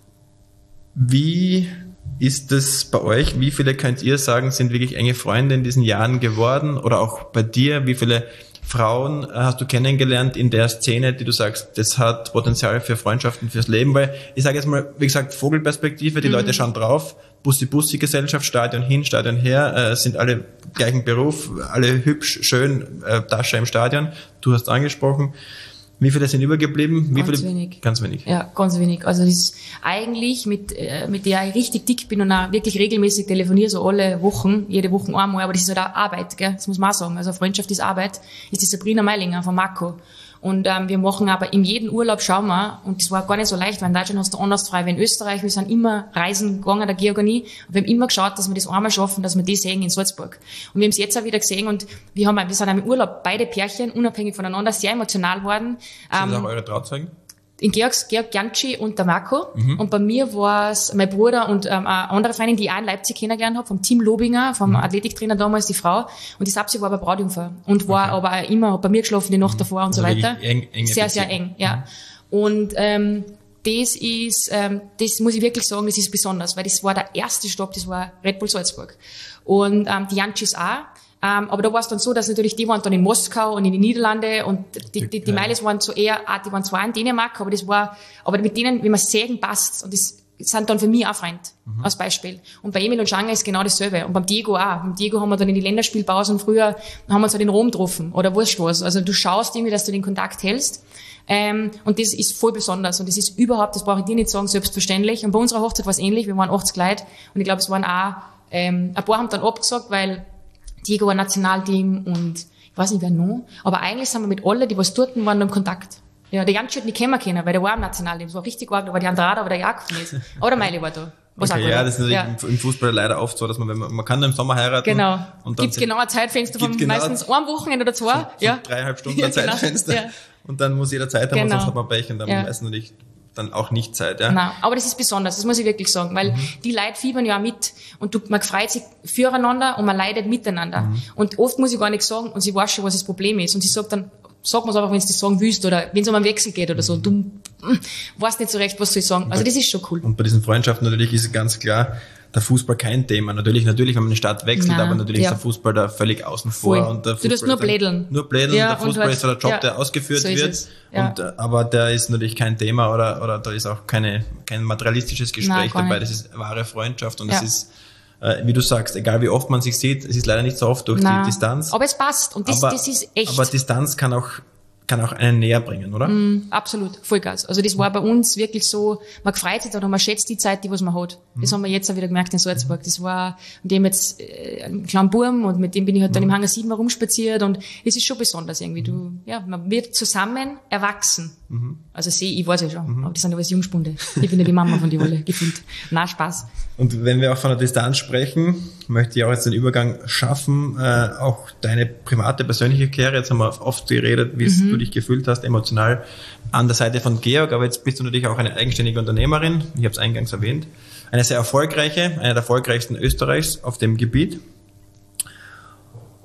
Wie ist es bei euch? Wie viele könnt ihr sagen, sind wirklich enge Freunde in diesen Jahren geworden? Oder auch bei dir, wie viele Frauen hast du kennengelernt in der Szene, die du sagst, das hat Potenzial für Freundschaften, fürs Leben? Weil ich sage jetzt mal, wie gesagt, Vogelperspektive, die mhm. Leute schauen drauf, Bussi-Bussi-Gesellschaft, Stadion hin, Stadion her, äh, sind alle gleichen Beruf, alle hübsch, schön, äh, Tasche im Stadion. Du hast angesprochen. Wie viele sind übergeblieben? Wie ganz viele? wenig. Ganz wenig. Ja, ganz wenig. Also das ist eigentlich mit äh, mit der ich richtig dick bin und auch wirklich regelmäßig telefoniere, so alle Wochen, jede Woche einmal, aber das ist halt auch Arbeit, gell? Das muss man auch sagen. Also Freundschaft ist Arbeit, ist die Sabrina Meilinger von Marco. Und ähm, wir machen aber in jedem Urlaub, schauen wir, und das war gar nicht so leicht, weil in Deutschland hast du anders frei wie in Österreich. Wir sind immer reisen gegangen, der Georganie. Und wir haben immer geschaut, dass wir das einmal schaffen, dass wir das sehen in Salzburg. Und wir haben es jetzt auch wieder gesehen und wir haben, wir sind auch im Urlaub, beide Pärchen, unabhängig voneinander, sehr emotional geworden. Sind ähm, das auch eure Trauzeugen? In Georgs, Georg Gianci und der Marco. Mhm. Und bei mir war es mein Bruder und ähm, eine andere Freundin, die ich auch in Leipzig kennengelernt habe, vom Team Lobinger, vom mhm. Athletiktrainer damals, die Frau. Und die Sapsi war bei Brautjungfer und war okay. aber auch immer, hat bei mir geschlafen die Nacht mhm. davor und also so weiter. Eng, enge sehr, Beziehung. sehr eng, ja. Mhm. Und ähm, das ist, ähm, das muss ich wirklich sagen, das ist besonders, weil das war der erste Stopp, das war Red Bull Salzburg. Und ähm, die Giancis auch. Um, aber da war es dann so, dass natürlich die waren dann in Moskau und in den Niederlande und die, die, die Meiles waren so eher, ah, die waren zwar in Dänemark, aber das war, aber mit denen, wenn man sägen, passt und das sind dann für mich auch Freund, mhm. als Beispiel. Und bei Emil und Schanger ist genau dasselbe. Und beim Diego auch. Beim Diego haben wir dann in die Länderspielpausen früher, haben wir uns halt in Rom getroffen oder wurscht was. Also du schaust irgendwie, dass du den Kontakt hältst. Ähm, und das ist voll besonders. Und das ist überhaupt, das brauche ich dir nicht sagen, selbstverständlich. Und bei unserer Hochzeit war es ähnlich. Wir waren achtzig Leute und ich glaube, es waren auch, ähm, ein paar haben dann abgesagt, weil Diego war Nationalteam und ich weiß nicht wer noch, aber eigentlich sind wir mit allen, die was dort waren, im Kontakt. Ja, der Jansch hat nicht kennengelernt, weil der war im Nationalteam, das war richtig arg, da war die Andrada, aber der Jakob nicht. Aber der Meili war da. Was okay, auch ja, das ist natürlich ja. im Fußball leider oft so, dass man, wenn man, man kann im Sommer heiraten. Genau. Und dann gibt's genau ein Zeitfenster von genau meistens einem Wochenende oder zwei. So, so ja. Dreieinhalb Stunden ja, ein Zeitfenster. Genau. Ja. Und dann muss jeder Zeit haben, genau. sonst hat man Pech und dann ja. meistens natürlich dann auch nicht Zeit, ja. Nein, aber das ist besonders, das muss ich wirklich sagen, weil mhm. die Leute fiebern ja auch mit und du, man freut sich füreinander und man leidet miteinander. Mhm. Und oft muss ich gar nichts sagen und sie weiß schon, was das Problem ist. Und sie sagt dann, sag mir's einfach, wenn du das sagen willst oder wenn es um einen Wechsel geht oder so. Du mm, weißt nicht so recht, was soll ich sagen. Also das ist schon cool. Und bei diesen Freundschaften natürlich ist ganz klar, der Fußball kein Thema. Natürlich, natürlich, wenn man eine Stadt wechselt, Nein, aber natürlich ja. ist der Fußball da völlig außen vor. Voll. Und der du darfst nur blädeln. Nur blädeln. Ja, der Fußball halt, ist so der Job, ja, der ausgeführt so wird. Ja. Und, aber der ist natürlich kein Thema oder, oder da ist auch keine, kein materialistisches Gespräch Nein, dabei. Das ist wahre Freundschaft und ja. es ist, äh, wie du sagst, egal wie oft man sich sieht, es ist leider nicht so oft durch Nein. die Distanz. Aber es passt und das, aber, das ist echt. Aber Distanz kann auch kann auch einen näher bringen, oder? Mm, absolut, Vollgas. Also das war bei uns wirklich so, man freut sich dann und man schätzt die Zeit, die was man hat. Das mhm. haben wir jetzt auch wieder gemerkt in Salzburg. Das war, mit dem jetzt äh, einen kleinen Burm und mit dem bin ich halt dann mhm. im Hangar sieben herumspaziert und es ist schon besonders irgendwie. Du, ja, man wird zusammen erwachsen. Mhm. Also sehe ich, weiß ja schon, mhm. aber die sind alles Jungspunde. Ich bin ja die Mama von die alle, gefühlt. Na, Spaß. Und wenn wir auch von der Distanz sprechen, möchte ich auch jetzt den Übergang schaffen, äh, auch deine private, persönliche Karriere. Jetzt haben wir oft geredet, wie mhm. du dich gefühlt hast, emotional an der Seite von Georg, aber jetzt bist du natürlich auch eine eigenständige Unternehmerin, ich habe es eingangs erwähnt, eine sehr erfolgreiche, eine der erfolgreichsten Österreichs auf dem Gebiet.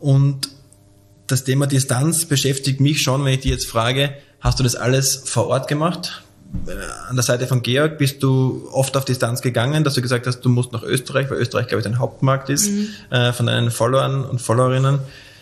Und das Thema Distanz beschäftigt mich schon, wenn ich dich jetzt frage, hast du das alles vor Ort gemacht? An der Seite von Georg bist du oft auf Distanz gegangen, dass du gesagt hast, du musst nach Österreich, weil Österreich, glaube ich, dein Hauptmarkt ist, mhm. äh, von deinen Followern und Followerinnen.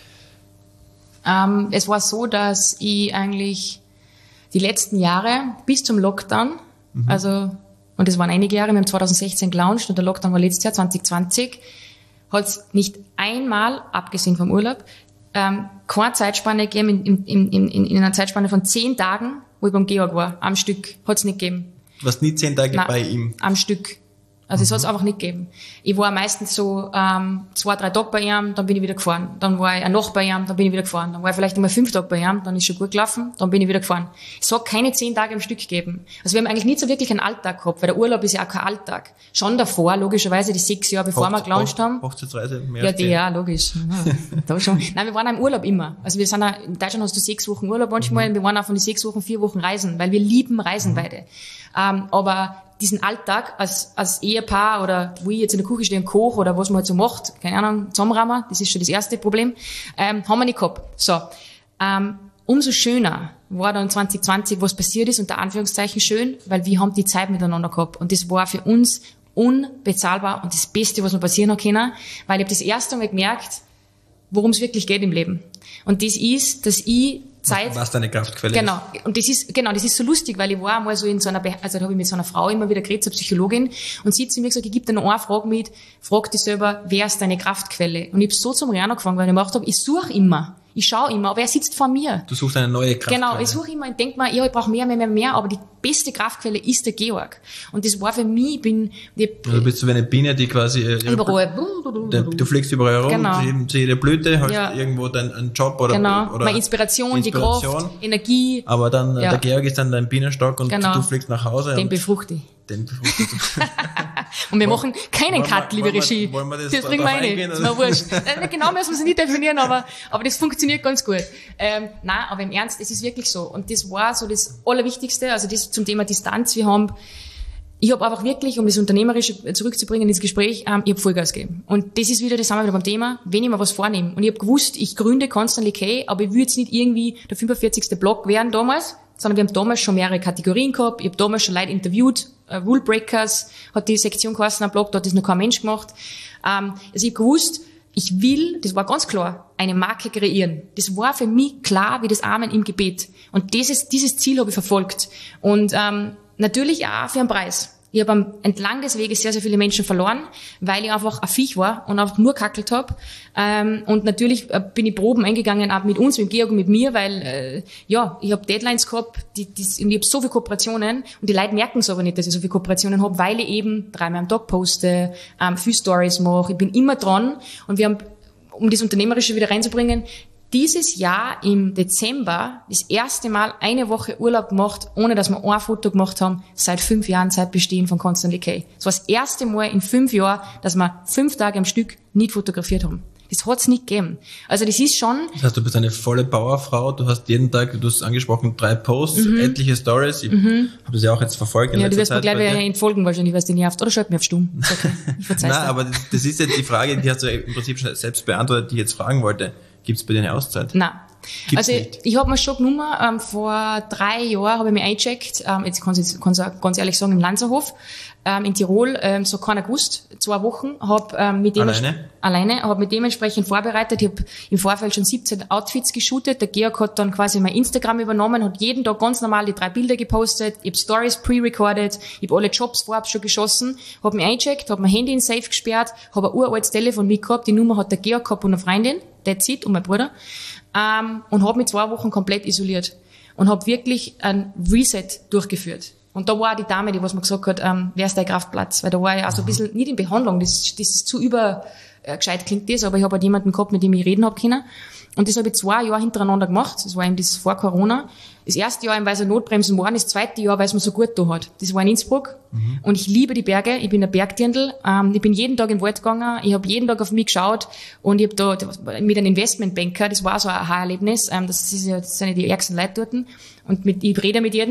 Ähm, es war so, dass ich eigentlich die letzten Jahre bis zum Lockdown, mhm. also, und das waren einige Jahre, wir haben zwanzig sechzehn gelauncht und der Lockdown war letztes Jahr, zwanzig zwanzig, hat es nicht einmal, abgesehen vom Urlaub, ähm, keine Zeitspanne gegeben, in, in, in, in, in einer Zeitspanne von zehn Tagen, wo ich beim Georg war, am Stück, hat es nicht gegeben. Du warst nie zehn Tage Nein, bei ihm? Am Stück. Also, es mhm. hat es einfach nicht gegeben. Ich war meistens so, ähm, zwei, drei Tage bei ihm, dann bin ich wieder gefahren. Dann war ich eine Nacht bei ihm, dann bin ich wieder gefahren. Dann war ich vielleicht einmal fünf Tage bei ihm, dann ist schon gut gelaufen, dann bin ich wieder gefahren. Es hat keine zehn Tage am Stück gegeben. Also, wir haben eigentlich nicht so wirklich einen Alltag gehabt, weil der Urlaub ist ja auch kein Alltag. Schon davor, logischerweise, die sechs Jahre, bevor Hochze- wir gelauncht haben. Hochzeitsreise, mehr Ja, die, ja, logisch. Ja, da schon. Nein, wir waren auch im Urlaub immer. Also, wir sind auch, in Deutschland hast du sechs Wochen Urlaub manchmal, mhm. wir waren auch von den sechs Wochen vier Wochen reisen, weil wir lieben Reisen mhm. beide. Ähm, aber, diesen Alltag als, als Ehepaar oder wo ich jetzt in der Küche stehe und koche oder was man halt so macht, keine Ahnung, zusammenrahmen, das ist schon das erste Problem, ähm, haben wir nicht gehabt. So, ähm, umso schöner war dann zwanzig zwanzig, was passiert ist, unter Anführungszeichen schön, weil wir haben die Zeit miteinander gehabt und das war für uns unbezahlbar und das Beste, was mir passieren hat können, weil ich habe das erste Mal gemerkt, worum es wirklich geht im Leben. Und das ist, dass ich Zeit. Was deine Kraftquelle genau. ist. Genau. Und das ist, genau, das ist so lustig, weil ich war einmal so in so einer, Be- also da habe ich mit so einer Frau immer wieder geredet, so eine Psychologin, und sie hat zu mir gesagt, ich gebe dir noch eine Frage mit, frag dich selber, wer ist deine Kraftquelle? Und ich habe so zum Reden angefangen, weil ich gemacht habe, ich suche immer. Ich schaue immer, aber er sitzt vor mir. Du suchst eine neue Kraftquelle. Genau, ich suche immer und denke mir, ja, ich brauche mehr, mehr, mehr, mehr, aber die beste Kraftquelle ist der Georg. Und das war für mich, ich bin... Ich, also du bist so wie eine Biene, die quasi... Überall. Der, du fliegst überall herum, genau. zu jeder Blüte, hast ja. irgendwo deinen einen Job oder... Genau, oder meine Inspiration, Inspiration, die Kraft, Energie. Aber dann, ja. der Georg ist dann dein Bienenstock und genau. du fliegst nach Hause. Den befruchte ich. Den befruchte ich. Und wir machen keinen Cut, liebe Regie. Wollen wir das das bringen wir rein. Das ist mir wurscht. Genau müssen wir es nicht definieren, aber, aber das funktioniert ganz gut. Ähm, nein, aber im Ernst, es ist wirklich so. Und das war so das Allerwichtigste, also das zum Thema Distanz. Wir haben, ich habe einfach wirklich, um das Unternehmerische zurückzubringen ins Gespräch, ähm, ich habe Vollgas gegeben. Und das ist wieder, das sind wir wieder beim Thema, wenn ich mir was vornehme. Und ich habe gewusst, ich gründe Constantly K, aber ich will jetzt nicht irgendwie der fünfundvierzigste Blog werden damals, sondern wir haben damals schon mehrere Kategorien gehabt. Ich habe damals schon Leute interviewt, uh, Rule Breakers hat die Sektion geheißen am Blog, da hat das noch kein Mensch gemacht. Ähm, also ich habe gewusst, ich will, das war ganz klar, eine Marke kreieren. Das war für mich klar wie das Amen im Gebet. Und dieses, dieses Ziel habe ich verfolgt. Und ähm, natürlich auch für einen Preis. Ich habe am entlang des Weges sehr, sehr viele Menschen verloren, weil ich einfach ein Viech war und einfach nur kackelt habe. Ähm, und natürlich äh, bin ich Proben eingegangen, auch mit uns, mit Georg und mit mir, weil äh, ja, ich habe Deadlines gehabt, die, die, und ich habe so viele Kooperationen und die Leute merken es aber nicht, dass ich so viele Kooperationen habe, weil ich eben dreimal am Tag poste, ähm, viel Stories mache, ich bin immer dran und wir haben, um das Unternehmerische wieder reinzubringen, dieses Jahr im Dezember das erste Mal eine Woche Urlaub gemacht, ohne dass wir ein Foto gemacht haben, seit fünf Jahren, seit Bestehen von Constantly K. Das war das erste Mal in fünf Jahren, dass wir fünf Tage am Stück nicht fotografiert haben. Das hat's nicht gegeben. Also das ist schon... Das heißt, du bist eine volle Powerfrau, du hast jeden Tag, du hast angesprochen, drei Posts, mhm. etliche Stories. Ich mhm. habe das ja auch jetzt verfolgt in ja, letzter Zeit. Ja, du wirst mir gleich wieder entfolgen wahrscheinlich, weil es dir nervt. Oder schalt mir auf Stumm. Ist okay. Ich verzeih's Nein, aber das, das ist jetzt die Frage, die hast du im Prinzip schon selbst beantwortet, die ich jetzt fragen wollte. Gibt's bei dir eine Auszeit? Nein. Gibt's also nicht. ich, ich habe mir schon genommen, ähm, vor drei Jahren habe ich mich eingecheckt, ähm, jetzt kann ich ganz, ganz ehrlich sagen, im Lanzerhof, ähm, in Tirol, ähm, so keiner gewusst, zwei Wochen, habe ähm, mit dem alleine, alleine habe mit dementsprechend vorbereitet, ich habe im Vorfeld schon siebzehn Outfits geshootet, der Georg hat dann quasi mein Instagram übernommen, hat jeden Tag ganz normal die drei Bilder gepostet, ich habe Stories pre-recorded, ich habe alle Jobs vorab schon geschossen, habe mich eingecheckt, habe mein Handy in Safe gesperrt, habe ein uraltes Telefon mitgehabt, die Nummer hat der Georg gehabt und eine Freundin, that's it, und mein Bruder. Ähm, und habe mich zwei Wochen komplett isoliert und habe wirklich ein Reset durchgeführt. Und da war die Dame, die was mir gesagt hat, ähm, wer ist dein Kraftplatz? Weil da war ich auch so ein bisschen nicht in Behandlung, das, das ist zu über äh, gescheit klingt das, aber ich habe halt jemanden gehabt, mit dem ich reden hab können. Und das habe ich zwei Jahre hintereinander gemacht. Das war eben das vor Corona. Das erste Jahr, weil es Notbremsen waren, das zweite Jahr, weil es mir so gut da hat. Das war in Innsbruck. Mhm. Und ich liebe die Berge. Ich bin ein Bergdirndl. Ähm, ich bin jeden Tag in den Wald gegangen. Ich habe jeden Tag auf mich geschaut. Und ich habe da mit einem Investmentbanker, das war so ein Aha-Erlebnis. Ähm, das ist ja, das sind ja die ärgsten Leute dort. Und mit, ich rede mit jedem.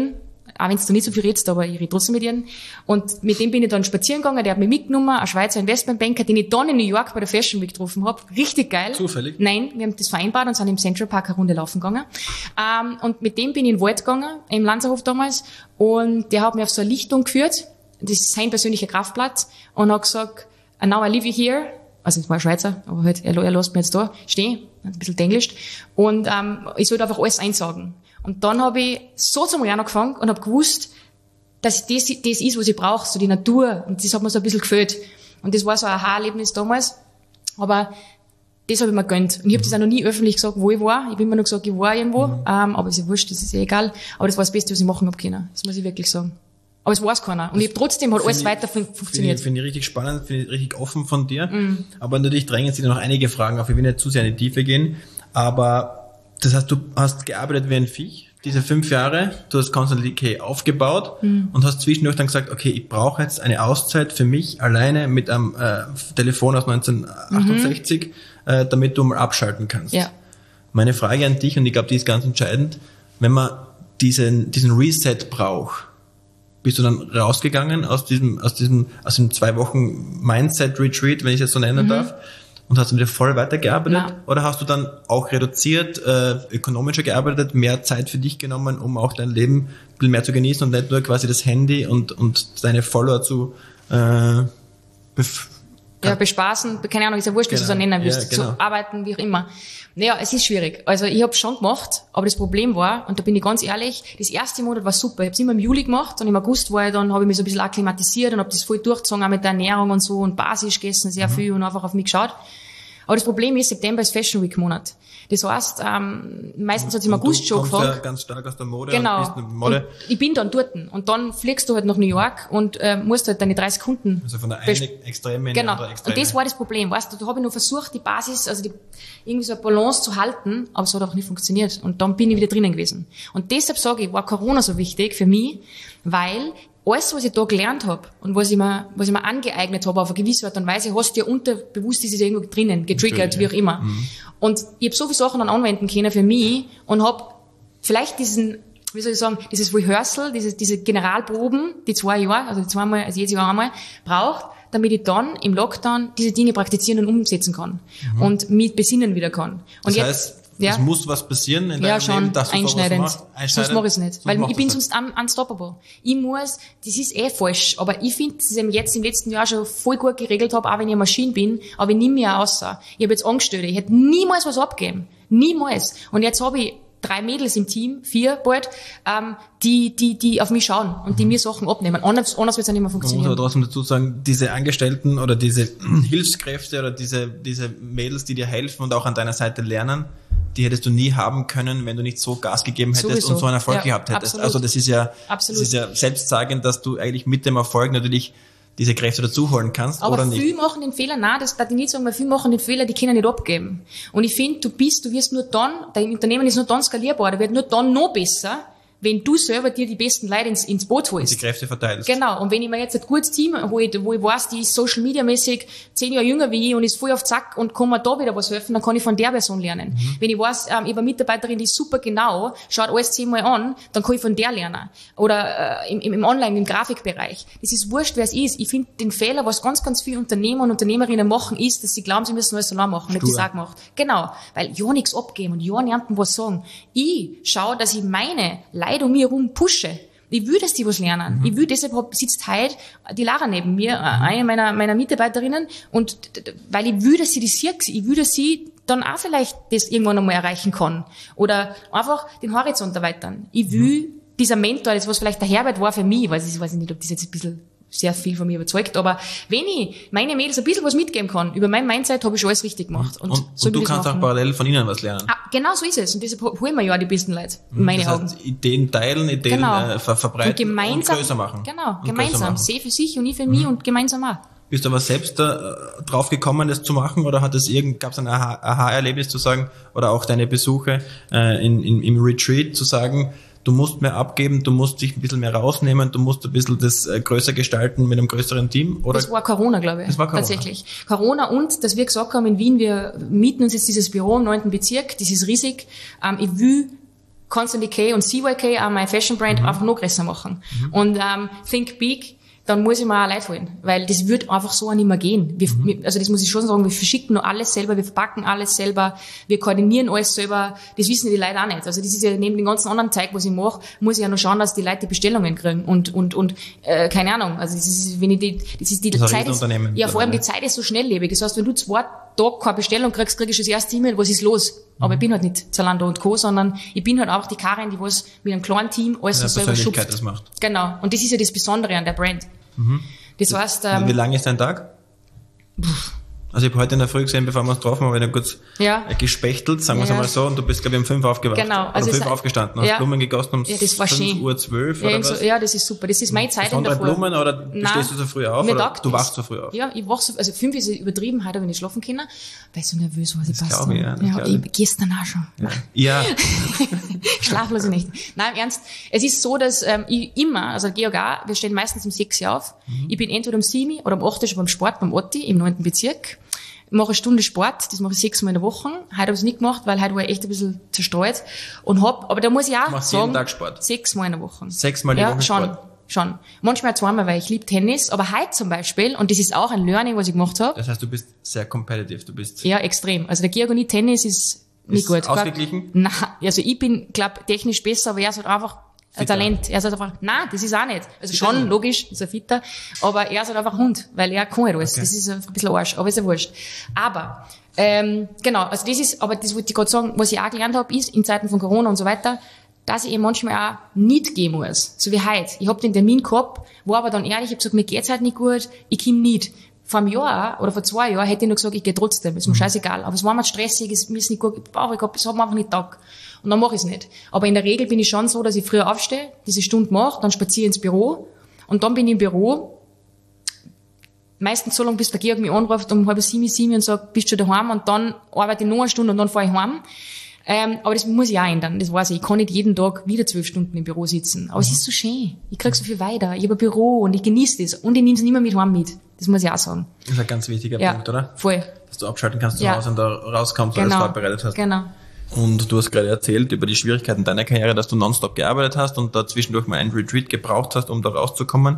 auch wenn du nicht so viel redest, aber ich rede trotzdem mit ihnen. Und mit dem bin ich dann spazieren gegangen, der hat mich mitgenommen, ein Schweizer Investmentbanker, den ich dann in New York bei der Fashion Week getroffen habe. Richtig geil. Zufällig? Nein, wir haben das vereinbart und sind im Central Park eine Runde laufen gegangen. Ähm, und mit dem bin ich in den Wald gegangen, im Lanzerhof damals, und der hat mich auf so eine Lichtung geführt. Das ist sein persönlicher Kraftplatz, und hat gesagt, and now I live here. Also, das war ein Schweizer, aber halt, er, er lässt mich jetzt da stehen, ein bisschen englischt. Und, ähm, ich sollte einfach alles einsagen. Und dann habe ich so zum Lernen angefangen und habe gewusst, dass das, das ist, was ich brauche, so die Natur. Und das hat mir so ein bisschen gefällt. Und das war so ein Aha-Erlebnis damals. Aber das habe ich mir gegönnt. Und ich habe das auch noch nie öffentlich gesagt, wo ich war. Ich habe immer nur gesagt, ich war irgendwo. Mhm. Ähm, aber ist ja wurscht, das ist ja egal. Aber das war das Beste, was ich machen habe können. Das muss ich wirklich sagen. Aber es weiß keiner. Und ich, trotzdem hat alles ich, weiter fun- funktioniert. Finde ich, find ich richtig spannend, finde ich richtig offen von dir. Mm. Aber natürlich drängen sich noch einige Fragen auf. Ich will nicht zu sehr in die Tiefe gehen. Aber das heißt, du hast gearbeitet wie ein Viech, diese fünf Jahre. Du hast Constant Decay aufgebaut mm. und hast zwischendurch dann gesagt, okay, ich brauche jetzt eine Auszeit für mich alleine mit einem äh, Telefon aus neunzehnhundertachtundsechzig, mm-hmm. äh, damit du mal abschalten kannst. Ja. Meine Frage an dich, und ich glaube, die ist ganz entscheidend, wenn man diesen, diesen Reset braucht, bist du dann rausgegangen aus diesem, aus diesem, aus dem zwei Wochen Mindset Retreat, wenn ich es so nennen mhm. darf, und hast du wieder voll weitergearbeitet? Nein. Oder hast du dann auch reduziert, äh, ökonomischer gearbeitet, mehr Zeit für dich genommen, um auch dein Leben ein bisschen mehr zu genießen und nicht nur quasi das Handy und, und deine Follower zu, äh, bef- ja, bespaßen, keine Ahnung, ist ja wurscht, genau. wie du es so nennen willst, ja, genau. zu arbeiten, wie auch immer. Naja, es ist schwierig. Also ich habe schon gemacht, aber das Problem war, und da bin ich ganz ehrlich, das erste Monat war super. Ich habe es immer im Juli gemacht, und im August war ich dann, habe ich mich so ein bisschen akklimatisiert und habe das voll durchgezogen, auch mit der Ernährung und so, und basisch gegessen, sehr mhm. viel, und einfach auf mich geschaut. Aber das Problem ist, September ist Fashion Week Monat. Das heißt, ähm, meistens hat es im August schon gefragt. Du kommst ja ganz stark aus der Mode. Genau. Und bist eine Mode. Und ich bin dann dort. Und dann fliegst du halt nach New York und äh, musst halt deine dreißig Kunden. Also von der einen Extreme in die genau. andere Extreme. Und das war das Problem. Weißt du, da habe ich nur versucht, die Basis, also die, irgendwie so eine Balance zu halten, aber es hat auch nicht funktioniert. Und dann bin ich wieder drinnen gewesen. Und deshalb sage ich, war Corona so wichtig für mich, weil alles, was ich da gelernt habe und was ich mir, was ich mir angeeignet habe auf eine gewisse Art und Weise, hast du ja unterbewusst, ist es ja irgendwo drinnen, getriggert, wie auch immer. Mhm. Und ich habe so viele Sachen dann anwenden können für mich und habe vielleicht diesen, wie soll ich sagen, dieses Rehearsal, diese, diese Generalproben, die zwei Jahre, also die zweimal, also jedes Jahr einmal, braucht, damit ich dann im Lockdown diese Dinge praktizieren und umsetzen kann. Mhm. Und mich besinnen wieder kann. Und das jetzt, heißt, ja. Es muss was passieren in deinem ja, schon Leben, dass du einschneidend. was machst. Sonst mache ich es nicht. Sonst weil ich bin nicht. sonst un- unstoppable. Ich muss, das ist eh falsch, aber ich finde, dass ich jetzt im letzten Jahr schon voll gut geregelt habe, auch wenn ich eine Maschine bin, aber ich nehme mich auch raus. Ich habe jetzt Angestellte, ich hätte niemals was abgeben. Niemals. Und jetzt habe ich drei Mädels im Team, vier bald, ähm, die, die, die auf mich schauen und die mir Sachen abnehmen. Anders, anders wird es ja nicht mehr funktionieren. Man muss aber trotzdem dazu sagen, diese Angestellten oder diese Hilfskräfte oder diese, diese Mädels, die dir helfen und auch an deiner Seite lernen, die hättest du nie haben können, wenn du nicht so Gas gegeben hättest Sowieso. und so einen Erfolg ja, gehabt hättest. Absolut. Also das ist ja, absolut. Das ist ja selbstsagend, dass du eigentlich mit dem Erfolg natürlich diese Kräfte dazuholen kannst, aber oder nicht? Aber viele machen den Fehler, nein, das darf ich nicht sagen, weil viele machen den Fehler, die können nicht abgeben. Und ich finde, du bist, du wirst nur dann, dein Unternehmen ist nur dann skalierbar, der wird nur dann noch besser, wenn du selber dir die besten Leute ins, ins Boot holst. Und die Kräfte verteilst. Genau. Und wenn ich mir jetzt ein gutes Team, wo ich, wo ich weiß, die ist Social Media mäßig zehn Jahre jünger wie ich und ist voll auf Zack und kann mir da wieder was helfen, dann kann ich von der Person lernen. Mhm. Wenn ich weiß, ähm, ich habe eine Mitarbeiterin, die ist super genau, schaut alles zehnmal an, dann kann ich von der lernen. Oder äh, im, im Online, im Grafikbereich. Das ist wurscht, wer es ist. Ich finde, den Fehler, was ganz, ganz viele Unternehmer und Unternehmerinnen machen, ist, dass sie glauben, sie müssen alles allein machen, nicht die Sache macht. Genau. Weil ja nichts abgeben und ja niemandem was sagen. Ich schaue, dass ich meine Leute um mich herum pushe. Ich will, dass die was lernen. Mhm. Ich will, deshalb hab, sitzt heute die Lara neben mir, mhm. eine meiner, meiner Mitarbeiterinnen, und weil ich will, dass sie das sieht, ich will, dass sie dann auch vielleicht das irgendwann einmal erreichen kann. Oder einfach den Horizont erweitern. Ich will, mhm. dieser Mentor, das was vielleicht der Herbert war für mich, weil ich weiß nicht, ob das jetzt ein bisschen sehr viel von mir überzeugt, aber wenn ich meine Mädels ein bisschen was mitgeben kann, über mein Mindset habe ich schon alles richtig gemacht. Und, und, so und du kannst machen. Auch parallel von ihnen was lernen. Ah, genau so ist es. Und deshalb holen wir ja die besten Leute, in meine das Augen. Heißt, Ideen teilen, Ideen genau. äh, ver- verbreiten und, gemeinsam, und größer machen. Genau, und gemeinsam. Sie für sich und ich für mich mhm. und gemeinsam auch. Bist du aber selbst da, äh, drauf gekommen, das zu machen, oder hat es irgend, gab es ein Aha- Aha-Erlebnis zu sagen, oder auch deine Besuche äh, in, in, im Retreat zu sagen, du musst mehr abgeben, du musst dich ein bisschen mehr rausnehmen, du musst ein bisschen das äh, größer gestalten mit einem größeren Team, oder? Das war Corona, glaube ich. Das war Corona. Tatsächlich. Corona und, dass wir gesagt haben, in Wien, wir mieten uns jetzt dieses Büro im neunten Bezirk, das ist riesig. Ähm, ich will Constantly K und C Y K, auch meine Fashion Brand, mhm. einfach noch größer machen. Mhm. Und ähm, Think Big, dann muss ich mir auch Leute holen, weil das wird einfach so auch nicht mehr gehen. Wir, mhm. Also das muss ich schon sagen, wir verschicken nur alles selber, wir verpacken alles selber, wir koordinieren alles selber, das wissen die Leute auch nicht. Also das ist ja neben dem ganzen anderen Zeug, was ich mache, muss ich ja noch schauen, dass die Leute die Bestellungen kriegen und und und äh, keine Ahnung, also das ist, wenn ich die, das ist die das Zeit ist, ja vor allem die Zeit ist so schnelllebig, das heißt, wenn du zwei Tage keine Bestellung kriegst, kriegst du das erste E-Mail, was ist los? Aber mhm. ich bin halt nicht Zalando und Co., sondern ich bin halt auch die Karin, die was mit einem kleinen Team alles ja, selber schupft. Das macht. Genau, und das ist ja das Besondere an der Brand. Mhm. Das heißt, ähm, wie lang ist dein Tag? Pff. Also ich habe heute in der Früh gesehen, bevor wir uns getroffen haben, habe ich dann kurz ja. gespechtelt, sagen wir es ja. einmal so, und du bist, glaube ich, um fünf aufgewacht. Genau. Also oder fünf aufgestanden, hast ja. Blumen gegossen um ja, das war fünf Uhr zwölf ja, oder was? So, ja, das ist super. Das ist meine Zeit in der Früh. Blumen oder Nein, stehst du so früh auf oder du wachst so früh auf? Ja, ich wach so, also fünf ist übertrieben, heute, wenn ich schlafen kann, weil ich so nervös war, ich das passt. Glaube ich, ja, das ja, ich, gestern auch schon. Ja. ja. Schlaflose Nächte. Nein, im Ernst. Es ist so, dass ähm, ich immer, also Georg auch, wir stehen meistens um sechs Uhr auf. Mhm. Ich bin entweder um sieben oder um acht Uhr schon beim Sport, beim Otti, im neunten Bezirk. Ich mache eine Stunde Sport, das mache ich sechsmal in der Woche. Heute habe ich es nicht gemacht, weil heute war ich echt ein bisschen zerstreut. Und hab, aber da muss ich auch du machst sagen, jeden Tag Sport? Sechsmal in der Woche. Sechsmal die ja, Woche schon, Sport? schon. Manchmal zweimal, weil ich liebe Tennis, aber heute zum Beispiel, und das ist auch ein Learning, was ich gemacht habe. Das heißt, du bist sehr competitive, du bist... Ja, extrem. Also der Georg und ich, Tennis ist nicht ist gut. Ausgeglichen? Nein, also ich bin, glaub, technisch besser, aber er ist halt einfach ein Talent. Er ist halt einfach, nein, das ist auch nicht. Also schon, logisch, ist ein Fitter, aber er ist halt einfach ein Hund, weil er kann halt alles. Okay. Das ist ein bisschen Arsch, aber ist ja wurscht. Aber, ähm, genau, also das ist, aber das wollte ich gerade sagen, was ich auch gelernt habe, ist, in Zeiten von Corona und so weiter, dass ich eben manchmal auch nicht gehen muss. So wie heute. Ich hab den Termin gehabt, war aber dann ehrlich, ich hab gesagt, mir geht's halt nicht gut, ich komm nicht. Vor einem Jahr oder vor zwei Jahren hätte ich nur gesagt, ich gehe trotzdem, ist mir scheißegal. Aber es war mir stressig, es ist mir nicht gut, ich brauche, ich hab, es hat mir einfach nicht Tag. Und dann mache ich es nicht. Aber in der Regel bin ich schon so, dass ich früher aufstehe, diese Stunde mache, dann spaziere ins Büro und dann bin ich im Büro, meistens so lange, bis der Georg mich anruft um halb sieben, sieben und sagt, bist du daheim, und dann arbeite ich noch eine Stunde und dann fahre ich heim. Ähm, aber das muss ich auch ändern, das weiß ich. Ich kann nicht jeden Tag wieder zwölf Stunden im Büro sitzen. Aber mhm. es ist so schön. Ich krieg so viel weiter. Ich habe ein Büro und ich genieße das. Und ich nehme es nicht mehr mit heim mit. Das muss ich auch sagen. Das ist ein ganz wichtiger ja, Punkt, oder? Voll. Dass du abschalten kannst zu ja. Hause und da rauskommst, genau. alles vorbereitet hast. Genau. Und du hast gerade erzählt über die Schwierigkeiten deiner Karriere, dass du nonstop gearbeitet hast und da zwischendurch mal einen Retreat gebraucht hast, um da rauszukommen.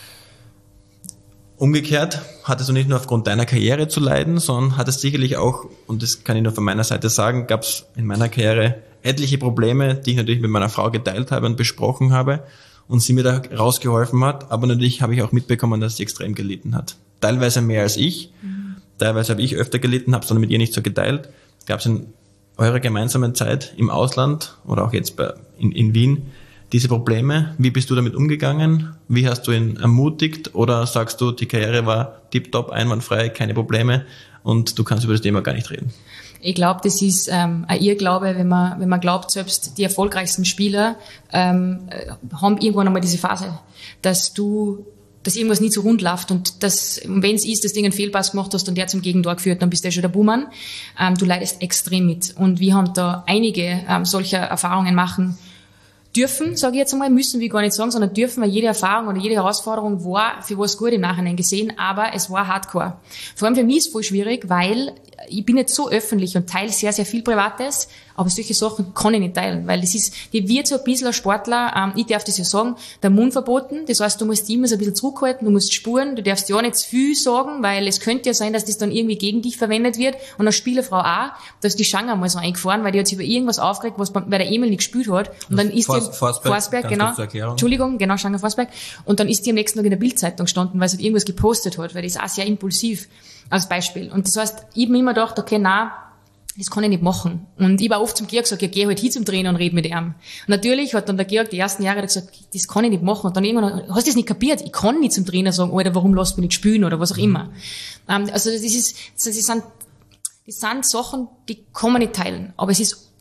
Umgekehrt hattest du nicht nur aufgrund deiner Karriere zu leiden, sondern hattest sicherlich auch, und das kann ich nur von meiner Seite sagen, gab es in meiner Karriere etliche Probleme, die ich natürlich mit meiner Frau geteilt habe und besprochen habe und sie mir da rausgeholfen hat. Aber natürlich habe ich auch mitbekommen, dass sie extrem gelitten hat. Teilweise mehr als ich, mhm. teilweise habe ich öfter gelitten, habe es dann mit ihr nicht so geteilt. Gab es in eurer gemeinsamen Zeit im Ausland oder auch jetzt bei, in, in Wien diese Probleme? Wie bist du damit umgegangen? Wie hast du ihn ermutigt? Oder sagst du, die Karriere war tipptopp, einwandfrei, keine Probleme und du kannst über das Thema gar nicht reden? Ich glaube, das ist ähm, ein Irrglaube, wenn man wenn man glaubt, selbst die erfolgreichsten Spieler ähm, haben irgendwann einmal diese Phase, dass du dass irgendwas nicht so rund läuft und dass, wenn es ist, dass du einen Fehlpass gemacht hast und der zum Gegentor geführt, dann bist du schon der Buhmann. Ähm, du leidest extrem mit. Und wir haben da einige ähm, solcher Erfahrungen machen dürfen, sage ich jetzt einmal, müssen wir gar nicht sagen, sondern dürfen, weil jede Erfahrung oder jede Herausforderung war für was gut im Nachhinein gesehen, aber es war hardcore. Vor allem für mich ist es voll schwierig, weil ich bin nicht so öffentlich und teile sehr, sehr viel Privates, aber solche Sachen kann ich nicht teilen, weil das ist, die wird so ein bisschen ein Sportler, ähm, ich darf das ja sagen, der Mund verboten, das heißt, du musst immer so ein bisschen zurückhalten, du musst spuren, du darfst ja nicht zu viel sagen, weil es könnte ja sein, dass das dann irgendwie gegen dich verwendet wird und als Spielerfrau auch, da ist die Schanger mal so eingefahren, weil die hat sich über irgendwas aufgeregt, was bei der Emil nicht gespielt hat und dann ist die, Forsberg, Forsberg genau, Entschuldigung, genau, Schanger Forsberg, und dann ist die am nächsten Tag in der Bildzeitung gestanden, weil sie halt irgendwas gepostet hat, weil das ist auch sehr impulsiv, als Beispiel. Und das heißt, ich habe mir immer gedacht, okay, na, das kann ich nicht machen. Und ich war oft zum Georg gesagt, ja, geh halt hin zum Trainer und red mit ihm. Und natürlich hat dann der Georg die ersten Jahre gesagt, das kann ich nicht machen. Und dann irgendwann, hast du das nicht kapiert? Ich kann nicht zum Trainer sagen, Alter, warum lässt du mich nicht spielen oder was auch immer. Ähm, also das ist, das sind, das sind Sachen, die kann man nicht teilen. Aber es ist,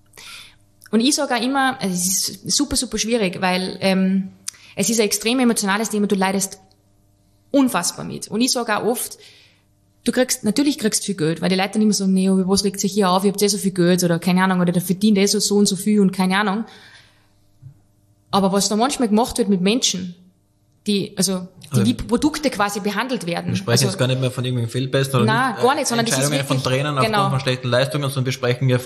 und ich sage auch immer, also es ist super, super schwierig, weil ähm, es ist ein extrem emotionales Thema, du leidest unfassbar mit. Und ich sage auch oft, du kriegst, natürlich kriegst du viel Geld, weil die Leute dann immer sagen, nee, was regt sich hier auf, ihr habt eh so viel Geld, oder keine Ahnung, oder der verdient eh so, so und so viel und keine Ahnung. Aber was da manchmal gemacht wird mit Menschen, die, also, die also, wie Produkte quasi behandelt werden. Wir sprechen also, jetzt gar nicht mehr von irgendwelchen Fehlpässen oder nein, gar nicht, sondern Entscheidungen das ist wirklich, von Trainern genau. aufgrund von schlechten Leistungen, sondern wir sprechen ja von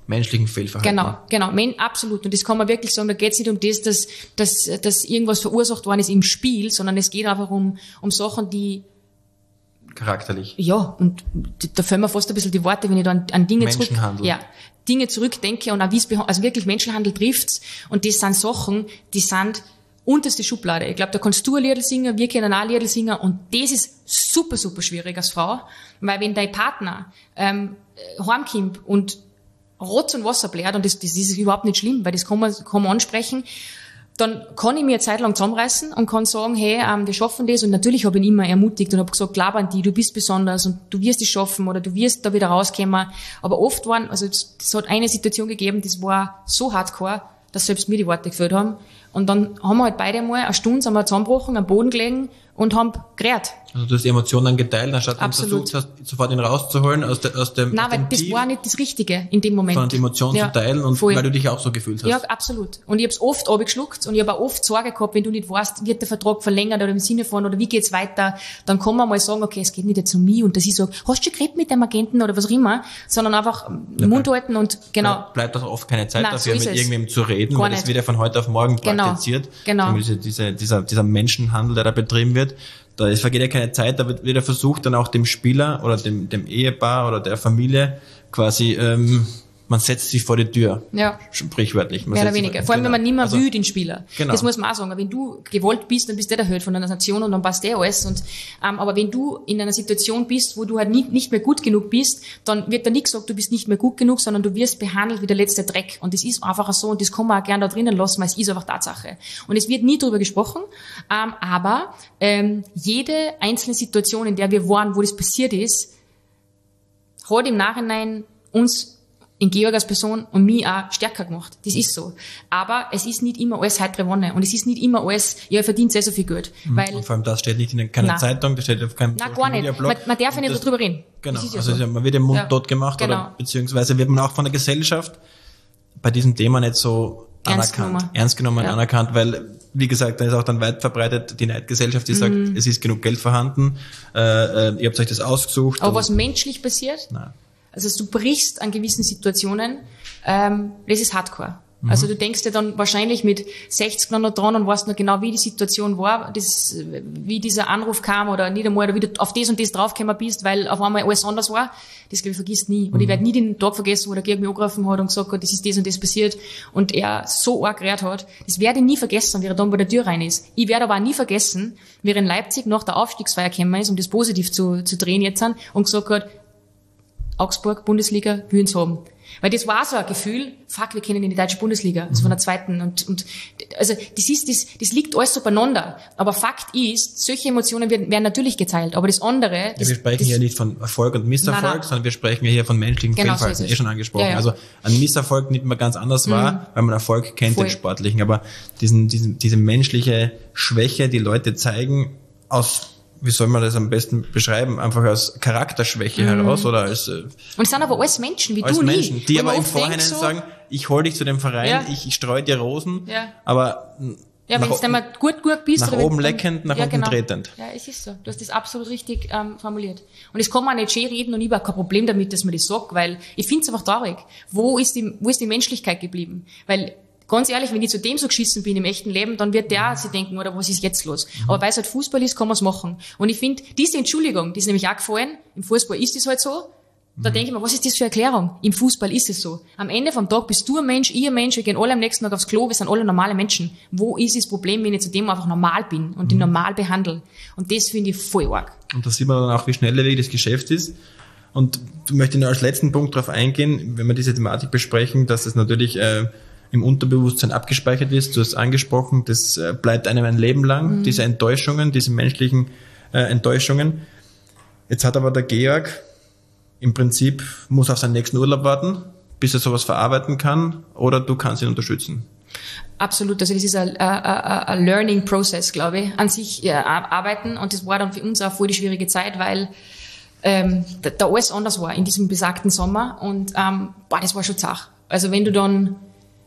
menschlichen Fehlverhalten. Genau, genau, Men, absolut. Und das kann man wirklich sagen, da geht es nicht um das, dass, dass, dass irgendwas verursacht worden ist im Spiel, sondern es geht einfach um, um Sachen, die charakterlich. Ja, und da fällt mir fast ein bisschen die Worte, wenn ich da an, an Dinge zurück, ja, Dinge zurückdenke und auch wie es, also wirklich Menschenhandel trifft's. Und das sind Sachen, die sind unterste Schublade. Ich glaube, da kannst du ein Liedl singen, wir können auch ein Liedl singen und das ist super, super schwierig als Frau, weil wenn dein Partner ähm, heimkommt und Rotz und Wasser bläht, und das, das ist überhaupt nicht schlimm, weil das kann man, kann man ansprechen, dann kann ich mir eine Zeit lang zusammenreißen und kann sagen, hey, ähm, wir schaffen das. Und natürlich habe ich ihn immer ermutigt und habe gesagt, glaub an die, du bist besonders und du wirst es schaffen oder du wirst da wieder rauskommen. Aber oft waren, also es hat eine Situation gegeben, das war so hardcore, dass selbst mir die Worte gefehlt haben. Und dann haben wir halt beide mal eine Stunde sind wir zusammengebrochen, am Boden gelegen und haben geredet. Also du hast die Emotionen geteilt, anstatt du versucht hast, sofort ihn rauszuholen aus, de, aus dem Nein, aus dem weil das Tief, war nicht das Richtige in dem Moment. sondern die Emotionen ja, zu teilen und voll. weil du dich auch so gefühlt hast. Ja, absolut. Und ich habe es oft abgeschluckt und ich habe auch oft Sorge gehabt, wenn du nicht weißt, wird der Vertrag verlängert oder im Sinne von, oder wie geht's weiter, dann kann man mal sagen, okay, es geht nicht jetzt um mich und dass ich sage, hast du geredet mit dem Agenten oder was auch immer, sondern einfach ja, Mund halten und genau. Bleibt auch oft keine Zeit Nein, dafür, so mit es. irgendwem zu reden, Gar weil nicht. das wird ja von heute auf morgen praktiziert. Genau. genau. Diese, diese, dieser, dieser Menschenhandel, der da betrieben wird. Da ist, vergeht ja keine Zeit, da wird wieder versucht, dann auch dem Spieler oder dem, dem Ehepaar oder der Familie quasi, ähm, man setzt sich vor die Tür. Ja. Sprichwörtlich. Man Mehr oder setzt weniger. sich, Vor allem, genau. wenn man nicht mehr also, will, den Spieler. Genau. Das muss man auch sagen. Wenn du gewollt bist, dann bist du der Held von einer Nation und dann passt der alles. Und, ähm, aber wenn du in einer Situation bist, wo du halt nicht, nicht mehr gut genug bist, dann wird da nicht gesagt, du bist nicht mehr gut genug, sondern du wirst behandelt wie der letzte Dreck. Und das ist einfach so und das kann man auch gerne da drinnen lassen, weil es ist einfach Tatsache. Und es wird nie drüber gesprochen, ähm, aber ähm, jede einzelne Situation, in der wir waren, wo das passiert ist, hat im Nachhinein uns in Georg als Person und mich auch stärker gemacht. Das ist so. Aber es ist nicht immer alles heitere Wonne. Und es ist nicht immer alles, ja, ich verdiene sehr so viel Geld. Weil, und vor allem das steht nicht in keiner Nein. Zeitung, das steht auf keinem Nein, gar nicht. Man, man darf ja nicht darüber reden. Genau. Das ist ja also so. man wird im Mund Ja. tot gemacht Genau. oder beziehungsweise wird man auch von der Gesellschaft bei diesem Thema nicht so Ernst anerkannt. genommen. Ernst genommen, Ja. anerkannt, weil, wie gesagt, da ist auch dann weit verbreitet die Neidgesellschaft, die Mhm. sagt, es ist genug Geld vorhanden, äh, äh, ihr habt euch das ausgesucht. Aber und- was menschlich passiert, Nein. also dass du brichst an gewissen Situationen, ähm, das ist Hardcore. Mhm. Also du denkst dir dann wahrscheinlich mit sechzig noch dran und weißt noch genau, wie die Situation war, das, wie dieser Anruf kam oder nicht einmal, oder wie du auf das und das draufgekommen bist, weil auf einmal alles anders war. Das, glaube ich, vergisst nie. Und ich werde nie den Tag vergessen, wo der Georg mich angerufen hat und gesagt hat, das ist das und das passiert und er so arg gerät hat. Das werde ich nie vergessen, wie er dann bei der Tür rein ist. Ich werde aber auch nie vergessen, wie er in Leipzig nach der Aufstiegsfeier gekommen ist, um das positiv zu, zu drehen jetzt an, und gesagt hat, Augsburg, Bundesliga, wir uns haben. Weil das war so ein Gefühl, fuck, wir kennen in die deutsche Bundesliga, also von der zweiten, und, und, also, das ist, das, das liegt alles so beieinander. Aber Fakt ist, solche Emotionen werden, werden natürlich geteilt, aber das andere, das, Ja, wir sprechen das, hier nicht von Erfolg und Misserfolg, Nein, nein. sondern wir sprechen ja hier von menschlichen Genau, so Fehlverhalten, ist es. eh schon angesprochen. Ja, ja. Also ein Misserfolg nimmt man ganz anders wahr, weil man Erfolg kennt, Voll. den sportlichen. Aber diesen, diesen, diese menschliche Schwäche, die Leute zeigen, aus, wie soll man das am besten beschreiben, einfach als Charakterschwäche heraus oder als, äh, und es sind aber alles Menschen, wie als du Menschen, nie. die Wo aber man im oft denkt Vorhinein so, sagen, ich hol dich zu dem Verein, Ja. ich, ich streue dir Rosen, Ja. aber ja, wenn nach- du mal gut, gut bist. nach oder wenn- oben leckend, nach ja, unten genau. tretend. Ja, es ist so. Du hast das absolut richtig ähm, formuliert. Und es kann man auch nicht schön reden und ich habe auch kein Problem damit, dass man das sagt, weil ich finde es einfach traurig. Wo ist die, wo ist die Menschlichkeit geblieben? Weil, ganz ehrlich, wenn ich zu dem so geschissen bin im echten Leben, dann wird der auch sich denken, oder was ist jetzt los? Mhm. Aber weil es halt Fußball ist, kann man es machen. Und ich finde, diese Entschuldigung, die ist nämlich auch gefallen. Im Fußball ist es halt so. Da denke ich mir, was ist das für eine Erklärung? Im Fußball ist es so. Am Ende vom Tag bist du ein Mensch, ich ein Mensch, wir gehen alle am nächsten Tag aufs Klo, wir sind alle normale Menschen. Wo ist das Problem, wenn ich zu dem einfach normal bin und ihn normal behandle? Und das finde ich voll arg. Und da sieht man dann auch, wie schnelllebig das Geschäft ist. Und ich möchte nur als letzten Punkt darauf eingehen, wenn wir diese Thematik besprechen, dass es natürlich äh, im Unterbewusstsein abgespeichert ist. Du hast angesprochen, das äh, bleibt einem ein Leben lang, mhm. diese Enttäuschungen, diese menschlichen äh, Enttäuschungen. Jetzt hat aber der Georg im Prinzip, muss auf seinen nächsten Urlaub warten, bis er sowas verarbeiten kann, oder du kannst ihn unterstützen. Absolut, also das ist ein, ein, ein Learning Process, glaube ich, an sich ja, arbeiten, und das war dann für uns auch voll die schwierige Zeit, weil ähm, da, da alles anders war in diesem besagten Sommer, und ähm, boah, das war schon zach. Also wenn du dann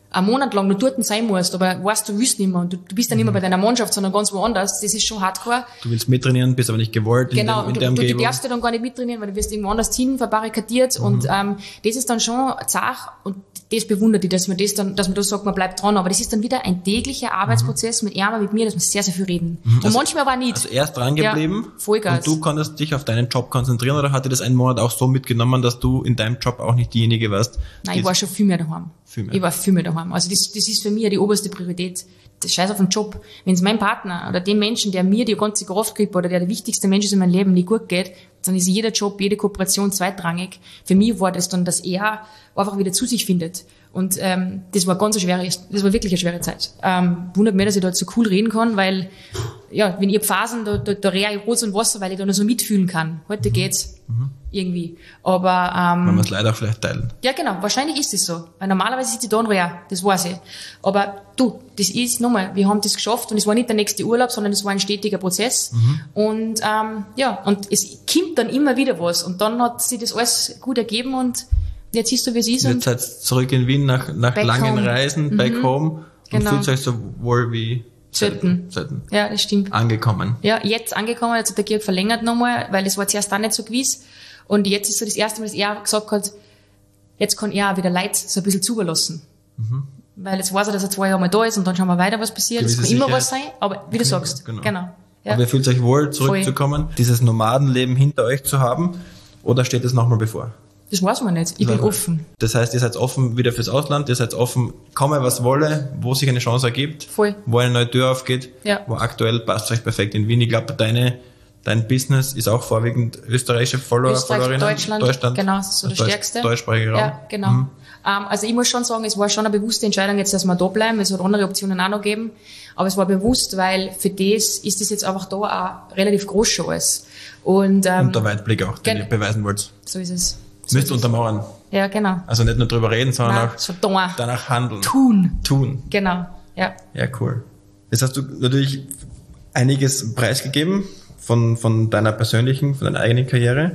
einen Monat lang nur dort sein musst, aber weißt, du willst nicht mehr und du, du bist dann nicht mehr bei deiner Mannschaft, sondern ganz woanders, das ist schon hardcore. Du willst mittrainieren, bist aber nicht gewollt genau, in, dem, in der du, Umgebung. Du darfst ja dann gar nicht mittrainieren, weil du wirst irgendwo anders hin verbarrikadiert mhm. und ähm, das ist dann schon zach und das bewundert ich, dass man das dann, dass man da sagt, man bleibt dran, aber das ist dann wieder ein täglicher Arbeitsprozess mhm. mit er, mit mir, dass wir sehr, sehr viel reden. Mhm. Und also, manchmal war nicht. Also er ist dran geblieben ja, Vollgas. Und du konntest dich auf deinen Job konzentrieren oder hat dir das einen Monat auch so mitgenommen, dass du in deinem Job auch nicht diejenige warst? Nein, ich war schon viel mehr daheim. Viel mehr. Ich war viel mehr daheim. Also das, das ist für mich ja die oberste Priorität. Das Scheiß auf den Job. Wenn es meinem Partner oder dem Menschen, der mir die ganze Kraft gibt oder der der wichtigste Mensch ist in meinem Leben, nicht gut geht, dann ist jeder Job, jede Kooperation zweitrangig. Für mich war das dann, dass er einfach wieder zu sich findet. Und ähm, das war ganz eine schwere, das war wirklich eine schwere Zeit. Ähm, wundert mich, dass ich da so cool reden kann, weil ja, wenn ihr Phasen, da, da, da rehe ich Rot und Wasser, weil ich da noch so mitfühlen kann. Heute geht's mhm. irgendwie. Aber ähm, man muss leider auch vielleicht teilen. Ja, genau. Wahrscheinlich ist es so. Weil normalerweise sitze ich da und rehe. Das weiß ich. Aber du, das ist nochmal, wir haben das geschafft und es war nicht der nächste Urlaub, sondern es war ein stetiger Prozess. Mhm. Und ähm, ja, und es kommt dann immer wieder was. Und dann hat sich das alles gut ergeben und jetzt siehst du, wie es ist. Jetzt seid ihr zurück in Wien nach, nach langen home. Reisen, mhm. back home und genau. fühlt euch so wohl wie selten. selten. Ja, das stimmt. Angekommen. Ja, jetzt angekommen, jetzt hat der Georg verlängert nochmal, weil es war zuerst auch nicht so gewiss. Und jetzt ist so das erste Mal, dass er gesagt hat, jetzt kann er auch wieder Leute so ein bisschen zulassen. Mhm. Weil jetzt weiß er, dass er zwei Jahre mal da ist und dann schauen wir weiter, was passiert. Es kann Sicherheit. Immer was sein, aber wie du genau, sagst, genau. genau ja. Aber ihr fühlt euch wohl, zurückzukommen, Voll. Dieses Nomadenleben hinter euch zu haben, oder steht es nochmal bevor? Das weiß man nicht. Ich bin offen. Das heißt, ihr seid offen wieder fürs Ausland, ihr seid offen, komme was wolle, wo sich eine Chance ergibt, Voll. Wo eine neue Tür aufgeht, ja. Wo aktuell passt euch perfekt in Wien. Ich glaube, deine, dein Business ist auch vorwiegend österreichische Follower, Österreich, Followerinnen. Deutschland, Deutschland, genau, das ist so der Deutsch, stärkste. Deutschsprachiger Raum. Ja, genau. Mhm. Um, also ich muss schon sagen, es war schon eine bewusste Entscheidung jetzt, dass wir da bleiben. Es hat andere Optionen auch noch gegeben. Aber es war bewusst, weil für das ist das jetzt einfach da auch relativ groß schon alles. Und, ähm, Und der Weitblick auch, den ihr beweisen wollt. So ist es. So Müsst untermauern. Ja, genau. Also nicht nur drüber reden, sondern Nein, auch so da. danach handeln. Tun. Tun. Genau, ja. Ja, cool. Jetzt hast du natürlich einiges preisgegeben von, von deiner persönlichen, von deiner eigenen Karriere.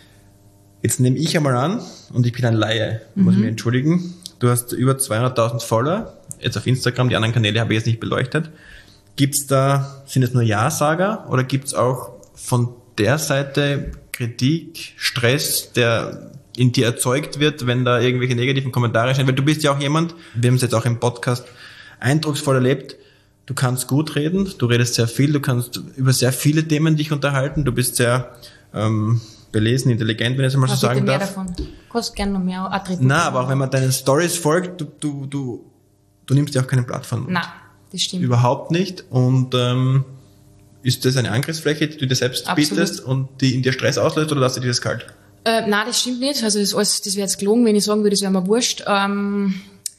Jetzt nehme ich einmal an, und ich bin ein Laie, muss ich mhm. mich entschuldigen. Du hast über zweihunderttausend Follower, jetzt auf Instagram, die anderen Kanäle habe ich jetzt nicht beleuchtet. Gibt's da, sind es nur Ja-Sager oder gibt's auch von der Seite Kritik, Stress, der in dir erzeugt wird, wenn da irgendwelche negativen Kommentare stehen? Weil du bist ja auch jemand, wir haben es jetzt auch im Podcast eindrucksvoll erlebt, du kannst gut reden, du redest sehr viel, du kannst über sehr viele Themen dich unterhalten, du bist sehr ähm, belesen, intelligent, wenn ich es einmal so sagen mehr darf. Davon. Du kannst gerne noch mehr Attribute. Nein, aber auch wenn man deinen Stories folgt, du, du, du, du nimmst dir auch keine Blatt von. Nein, das stimmt. Überhaupt nicht. Und ähm, ist das eine Angriffsfläche, die du dir selbst Absolut. bietest und die in dir Stress auslöst, oder lässt du dir das kalt? Äh, nein, das stimmt nicht. Also das, alles, das wäre jetzt gelogen, wenn ich sagen würde, das wäre mir wurscht. Ähm,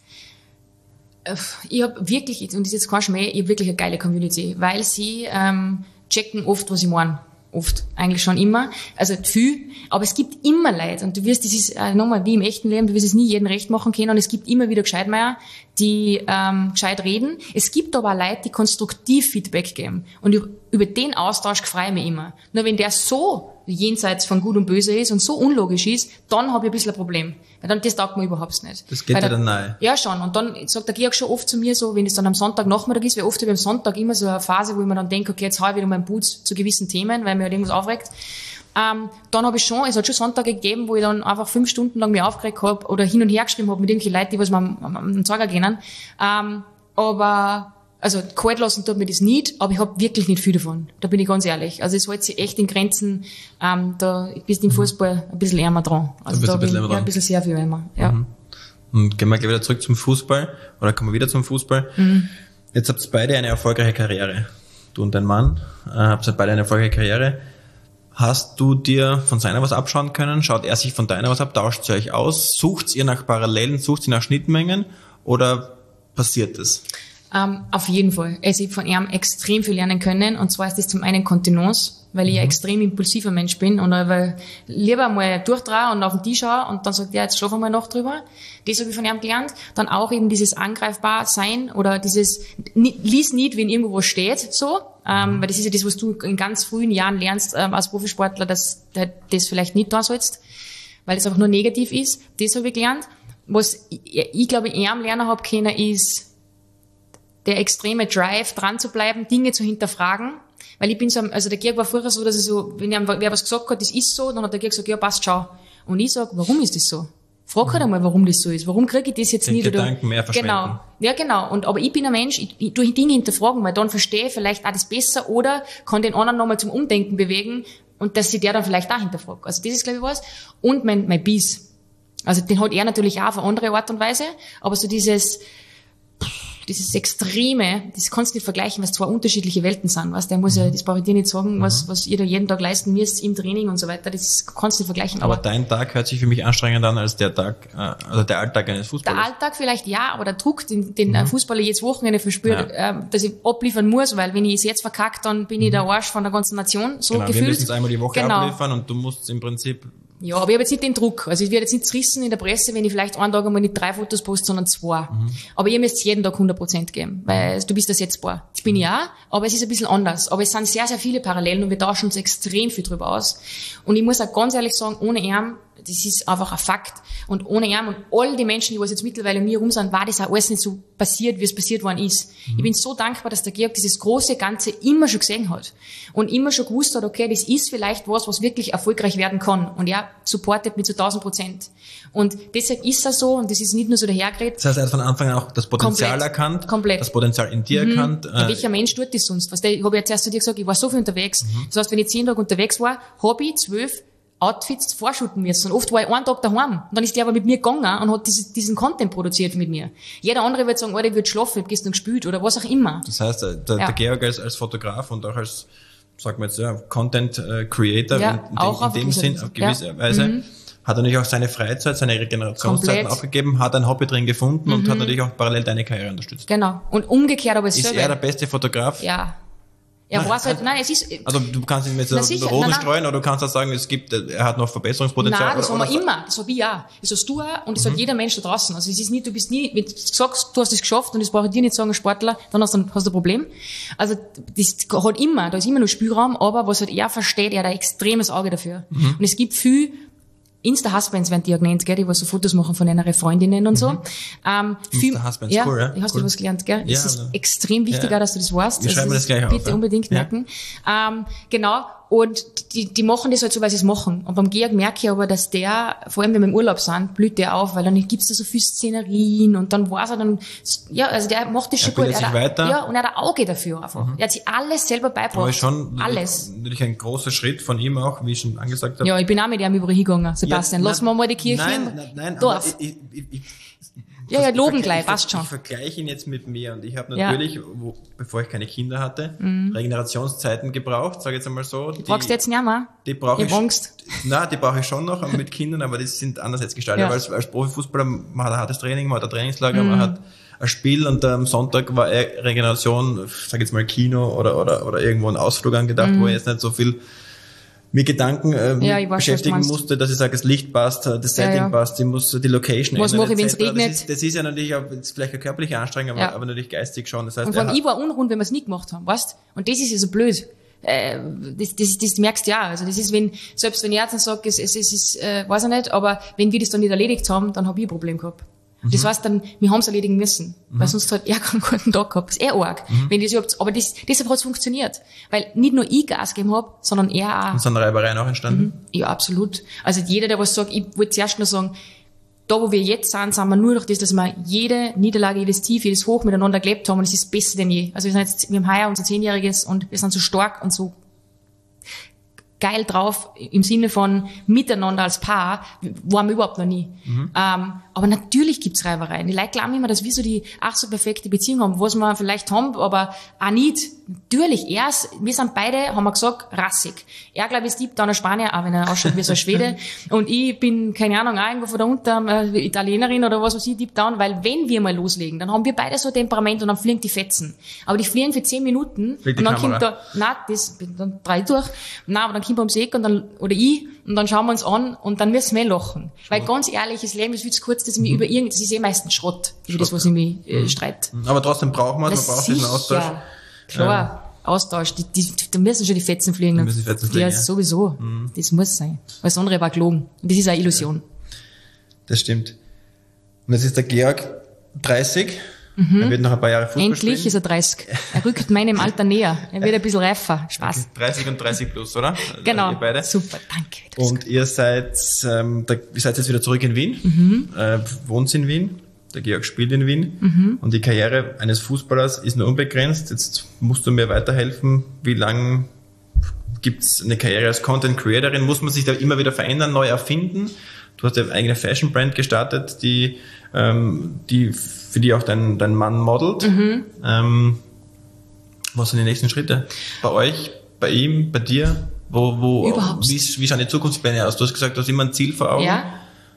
ich habe wirklich, und das ist jetzt kein Schmäh, ich habe wirklich eine geile Community, weil sie ähm, checken oft, was ich meine. Oft, eigentlich schon immer, also viel, aber es gibt immer Leute, und du wirst, das ist äh, nochmal wie im echten Leben, du wirst es nie jedem recht machen können, und es gibt immer wieder Gescheitmeier, die ähm, gescheit reden. Es gibt aber auch Leute, die konstruktiv Feedback geben, und über, über den Austausch freue ich mich immer. Nur wenn der so jenseits von Gut und Böse ist und so unlogisch ist, dann habe ich ein bisschen ein Problem. Weil dann, das taugt mir überhaupt nicht. Das geht weil dir dann nahe. Ja, schon. Und dann sagt der Georg schon oft zu mir so, wenn es dann am Sonntagnachmittag ist, weil oft habe ich am Sonntag immer so eine Phase, wo ich mir dann denke, okay, jetzt hau ich wieder meinen Boots zu gewissen Themen, weil mir halt irgendwas aufregt. Ähm, dann habe ich schon, es hat schon Sonntage gegeben, wo ich dann einfach fünf Stunden lang mich aufgeregt habe oder hin und her geschrieben habe mit irgendwelchen Leuten, die was mir am, am, am Zeiger gehen. Ähm, aber also kalt lassen tut mir das nicht, aber ich habe wirklich nicht viel davon. Da bin ich ganz ehrlich. Also es hält sich echt in Grenzen. Ähm, da bist du im Fußball ein bisschen ärmer dran. Also da, da bin ich ja, ein bisschen sehr viel ärmer. Ja. Mhm. Und gehen wir gleich wieder zurück zum Fußball, oder kommen wir wieder zum Fußball. Mhm. Jetzt habt ihr beide eine erfolgreiche Karriere. Du und dein Mann äh, habt ihr beide eine erfolgreiche Karriere. Hast du dir von seiner was abschauen können? Schaut er sich von deiner was ab? Tauscht ihr euch aus? Sucht ihr nach Parallelen? Sucht ihr nach Schnittmengen? Oder passiert das? Um, auf jeden Fall. Also ich habe von ihm extrem viel lernen können, und zwar ist das zum einen Kontenance, weil ich mhm. ein extrem impulsiver Mensch bin und weil lieber mal durchdrehe und auf den Tisch schaue und dann sagt er, jetzt schlaf mal noch drüber. Das habe ich von ihm gelernt. Dann auch eben dieses angreifbar sein oder dieses lies nicht, wenn irgendwo was steht, so, ähm, weil das ist ja das, was du in ganz frühen Jahren lernst ähm, als Profisportler, dass du das vielleicht nicht da sollst, weil es einfach nur negativ ist. Das habe ich gelernt. was ich, ich glaube, ich am lernen habe können, ist der extreme Drive, dran zu bleiben, Dinge zu hinterfragen. Weil ich bin so, also der Georg war früher so, dass er so, wenn er wer was gesagt hat, das ist so, dann hat der Georg gesagt, ja, passt, schau. Und ich sag, warum ist das so? Frag halt einmal, warum das so ist. Warum kriege ich das jetzt Den nicht? Gedanken oder, mehr verschwenden. Genau. Ja, genau. Und, aber ich bin ein Mensch, ich, ich tue Dinge hinterfragen, weil dann verstehe ich vielleicht auch das besser oder kann den anderen nochmal zum Umdenken bewegen und dass sich der dann vielleicht auch hinterfragt. Also das ist, glaube ich, was. Und mein, mein Biss. Also den hat er natürlich auch auf eine andere Art und Weise, aber so dieses, dieses Extreme, das kannst du nicht vergleichen, weil es zwei unterschiedliche Welten sind, weißt, der muss ja, das brauche ich dir nicht sagen, was, was ihr da jeden Tag leisten müsst im Training und so weiter, das kannst du nicht vergleichen. Aber, aber dein Tag hört sich für mich anstrengender an als der Tag, also der Alltag eines Fußballers. Der Alltag vielleicht ja, aber der Druck, den, den ein Fußballer jetzt Wochenende verspürt, ja. äh, dass ich abliefern muss, weil wenn ich es jetzt verkackt, dann bin ich der Arsch von der ganzen Nation, so genau, gefühlt. Wir müssen es einmal die Woche genau. abliefern und du musst im Prinzip. Ja, aber ich habe jetzt nicht den Druck. Also ich werde jetzt nicht zerrissen in der Presse, wenn ich vielleicht einen Tag einmal nicht drei Fotos poste, sondern zwei. Mhm. Aber ihr müsst jeden Tag hundert Prozent geben, weil du bist ersetzbar. Das bin ich auch, aber es ist ein bisschen anders. Aber es sind sehr, sehr viele Parallelen und wir tauschen uns extrem viel drüber aus. Und ich muss auch ganz ehrlich sagen, ohne ihn, das ist einfach ein Fakt. Und ohne ihn und all die Menschen, die was jetzt mittlerweile um mich herum sind, war das auch alles nicht so passiert, wie es passiert worden ist. Mhm. Ich bin so dankbar, dass der Georg dieses große Ganze immer schon gesehen hat. Und immer schon gewusst hat, okay, das ist vielleicht was, was wirklich erfolgreich werden kann. Und er supportet mich zu tausend Prozent. Und deshalb ist er so, und das ist nicht nur so dahergeredet. Das heißt, er hat von Anfang an auch das Potenzial komplett, erkannt. Komplett. Das Potenzial in dir mhm. erkannt. Ja, welcher Mensch tut das sonst? Was, ich habe ja zuerst zu dir gesagt, ich war so viel unterwegs. Mhm. Das heißt, wenn ich zehn Tage unterwegs war, habe ich zwölf Outfits vorschuten müssen. Und oft war ich einen Tag daheim. Und dann ist der aber mit mir gegangen und hat diese, diesen Content produziert mit mir. Jeder andere wird sagen, Alter, ich würde schlafen, ich habe gestern gespielt oder was auch immer. Das heißt, der, ja. der Georg als, als Fotograf und auch als, sagen wir jetzt, ja, Content Creator ja, in, auch in, in dem Sinn, auf gewisse ja. Weise, mhm. hat er natürlich auch seine Freizeit, seine Regenerationszeiten Komplett. aufgegeben, hat ein Hobby drin gefunden mhm. und hat natürlich auch parallel deine Karriere unterstützt. Genau. Und umgekehrt aber es Ist selber. Er der beste Fotograf? Ja. Er nein, weiß halt, nein, es ist, also du kannst ihn mit so Rosen streuen oder du kannst auch sagen, es gibt, er hat noch Verbesserungspotenzial. Nein, das oder, haben wir immer, das habe ich auch. Das hast du auch und das mhm. hat jeder Mensch da draußen. Also es ist nicht, du bist nie, wenn du sagst, du hast es geschafft und das brauche ich dir nicht sagen, Sportler, dann hast du, hast du ein Problem. Also das hat immer, da ist immer noch Spielraum, aber was halt er versteht, er hat ein extremes Auge dafür. Mhm. Und es gibt viel Insta-Husbands werden die ja genannt, gell, die was so Fotos machen von einer Freundinnen und so. Mhm. Ähm, Insta-Husbands, ja, cool, ja. Hast cool. du was gelernt, gell? Ja, es ist also, extrem wichtig, ja. auch, dass du das weißt. Wir schreiben also, das gleich auf. Bitte ja. unbedingt ja. merken. Ähm, genau. Und die, die machen das halt so, weil sie es machen. Und beim Georg merke ich aber, dass der, vor allem wenn wir im Urlaub sind, blüht der auf, weil dann gibt's da so viel Szenerien und dann weiß er dann, ja, also der macht das schon er gut. Sich er weiter. Ja, und er hat ein Auge dafür einfach. Mhm. Er hat sich alles selber beigebracht. Aber schon alles. Natürlich ein großer Schritt von ihm auch, wie ich schon angesagt habe. Ja, ich bin auch mit ihm überall hingegangen, Sebastian. Ja, Lass mal mal die Kirche nein, im nein, nein, Dorf. Ich, ich, ich, ja, ja, loben ich, gleich, ich, passt schon. Ich vergleiche ihn jetzt mit mir und ich habe natürlich, ja. wo, bevor ich keine Kinder hatte, mhm. Regenerationszeiten gebraucht, sage ich jetzt einmal so. Die brauchst du jetzt nicht mehr? Die brauche ich, Angst. Nein, die brauche ich schon noch mit Kindern, aber die sind anders jetzt gestaltet. Ja. Als, als Profifußballer, man hat ein hartes Training, man hat ein Trainingslager, mhm. man hat ein Spiel und am Sonntag war Regeneration, sage jetzt mal Kino oder, oder, oder irgendwo ein Ausflug angedacht, mhm. wo ich jetzt nicht so viel mir Gedanken äh, ja, beschäftigen weiß, musste, dass ich sage, das Licht passt, das Setting ja, ja. passt, ich muss die Location was ändern. Was mache ich, wenn es regnet? Das ist, das ist ja natürlich auch vielleicht eine körperliche Anstrengung, aber, ja. aber natürlich geistig schon. Das heißt, und vor allem ich war unrund, wenn wir es nicht gemacht haben, weißt? Und das ist ja so blöd. Äh, das, das, das merkst du ja. Also das ist, wenn, selbst wenn ich jetzt sage, es, es, es ist, äh, weiß ich nicht, aber wenn wir das dann nicht erledigt haben, dann habe ich ein Problem gehabt. Mhm. Das heißt dann, wir haben es erledigen müssen. Mhm. Weil sonst hat er keinen guten Tag gehabt. Das ist eh arg. Mhm. Wenn das überhaupt, aber das, deshalb hat es funktioniert. Weil nicht nur ich Gas gegeben habe, sondern er auch. Und sind Reibereien auch entstanden? Mhm. Ja, absolut. Also jeder, der was sagt, ich wollte zuerst nur sagen, da wo wir jetzt sind, sind wir nur durch das, dass wir jede Niederlage, jedes Tief, jedes Hoch miteinander gelebt haben und es ist besser denn je. Also wir sind jetzt, wir haben heuer unser Zehnjähriges und wir sind so stark und so geil drauf, im Sinne von miteinander als Paar, waren wir überhaupt noch nie. Mhm. Ähm, aber natürlich gibt's Reibereien. Die Leute glauben immer, dass wir so die ach so perfekte Beziehung haben, was wir vielleicht haben, aber auch nicht. Natürlich, er ist, wir sind beide, haben wir gesagt, rassig. Er, glaube ich, ist Deep Down ein Spanier, auch wenn er ausschaut wie so ein Schwede. Und ich bin, keine Ahnung, auch irgendwo von da unten, äh, Italienerin oder was weiß ich, Deep Down, weil wenn wir mal loslegen, dann haben wir beide so ein Temperament und dann fliegen die Fetzen. Aber die fliegen für zehn Minuten und dann kommt da, nein, das, dann drei durch, nein, aber dann kommt er ums Eck und dann, oder ich, und dann schauen wir uns an und dann müssen wir lachen. Schrott. Weil ganz ehrlich, das Leben ist viel zu kurz, dass ich mich mhm. über irgend, das ist eh meistens Schrott, über Schrott. Das, was ich mich äh, mhm. streite. Aber trotzdem brauchen wir es, man braucht diesen Austausch. Klar, ähm. Austausch, die, die, da müssen schon die Fetzen fliegen. Da müssen die Fetzen fliegen, ja, ja. Sowieso. Mhm. Das muss sein. Alles andere war gelogen. Und das ist eine Illusion. Das stimmt. Und jetzt ist der Georg dreißig. Mhm. Er wird noch ein paar Jahre Fußball Endlich spielen. Endlich ist er dreißig. Er rückt meinem Alter näher. Er wird ein bisschen reifer. Spaß. Okay. dreißig und dreißig plus, oder? Genau. Ihr beide. Super, danke. Und ihr seid, ähm, da, ihr seid jetzt wieder zurück in Wien, mhm. äh, wohnt in Wien. Der Georg spielt in Wien. Mhm. Und die Karriere eines Fußballers ist nur unbegrenzt. Jetzt musst du mir weiterhelfen. Wie lange gibt's eine Karriere als Content Creatorin? Muss man sich da immer wieder verändern, neu erfinden? Du hast ja eine eigene Fashion Brand gestartet, die, ähm, die für die auch dein, dein Mann modelt. Mhm. Ähm, was sind die nächsten Schritte? Bei euch, bei ihm, bei dir? Wo, wo, Überhaupt. Wie, wie schauen die Zukunftspläne aus? Du hast gesagt, du hast immer ein Ziel vor Augen. Ja.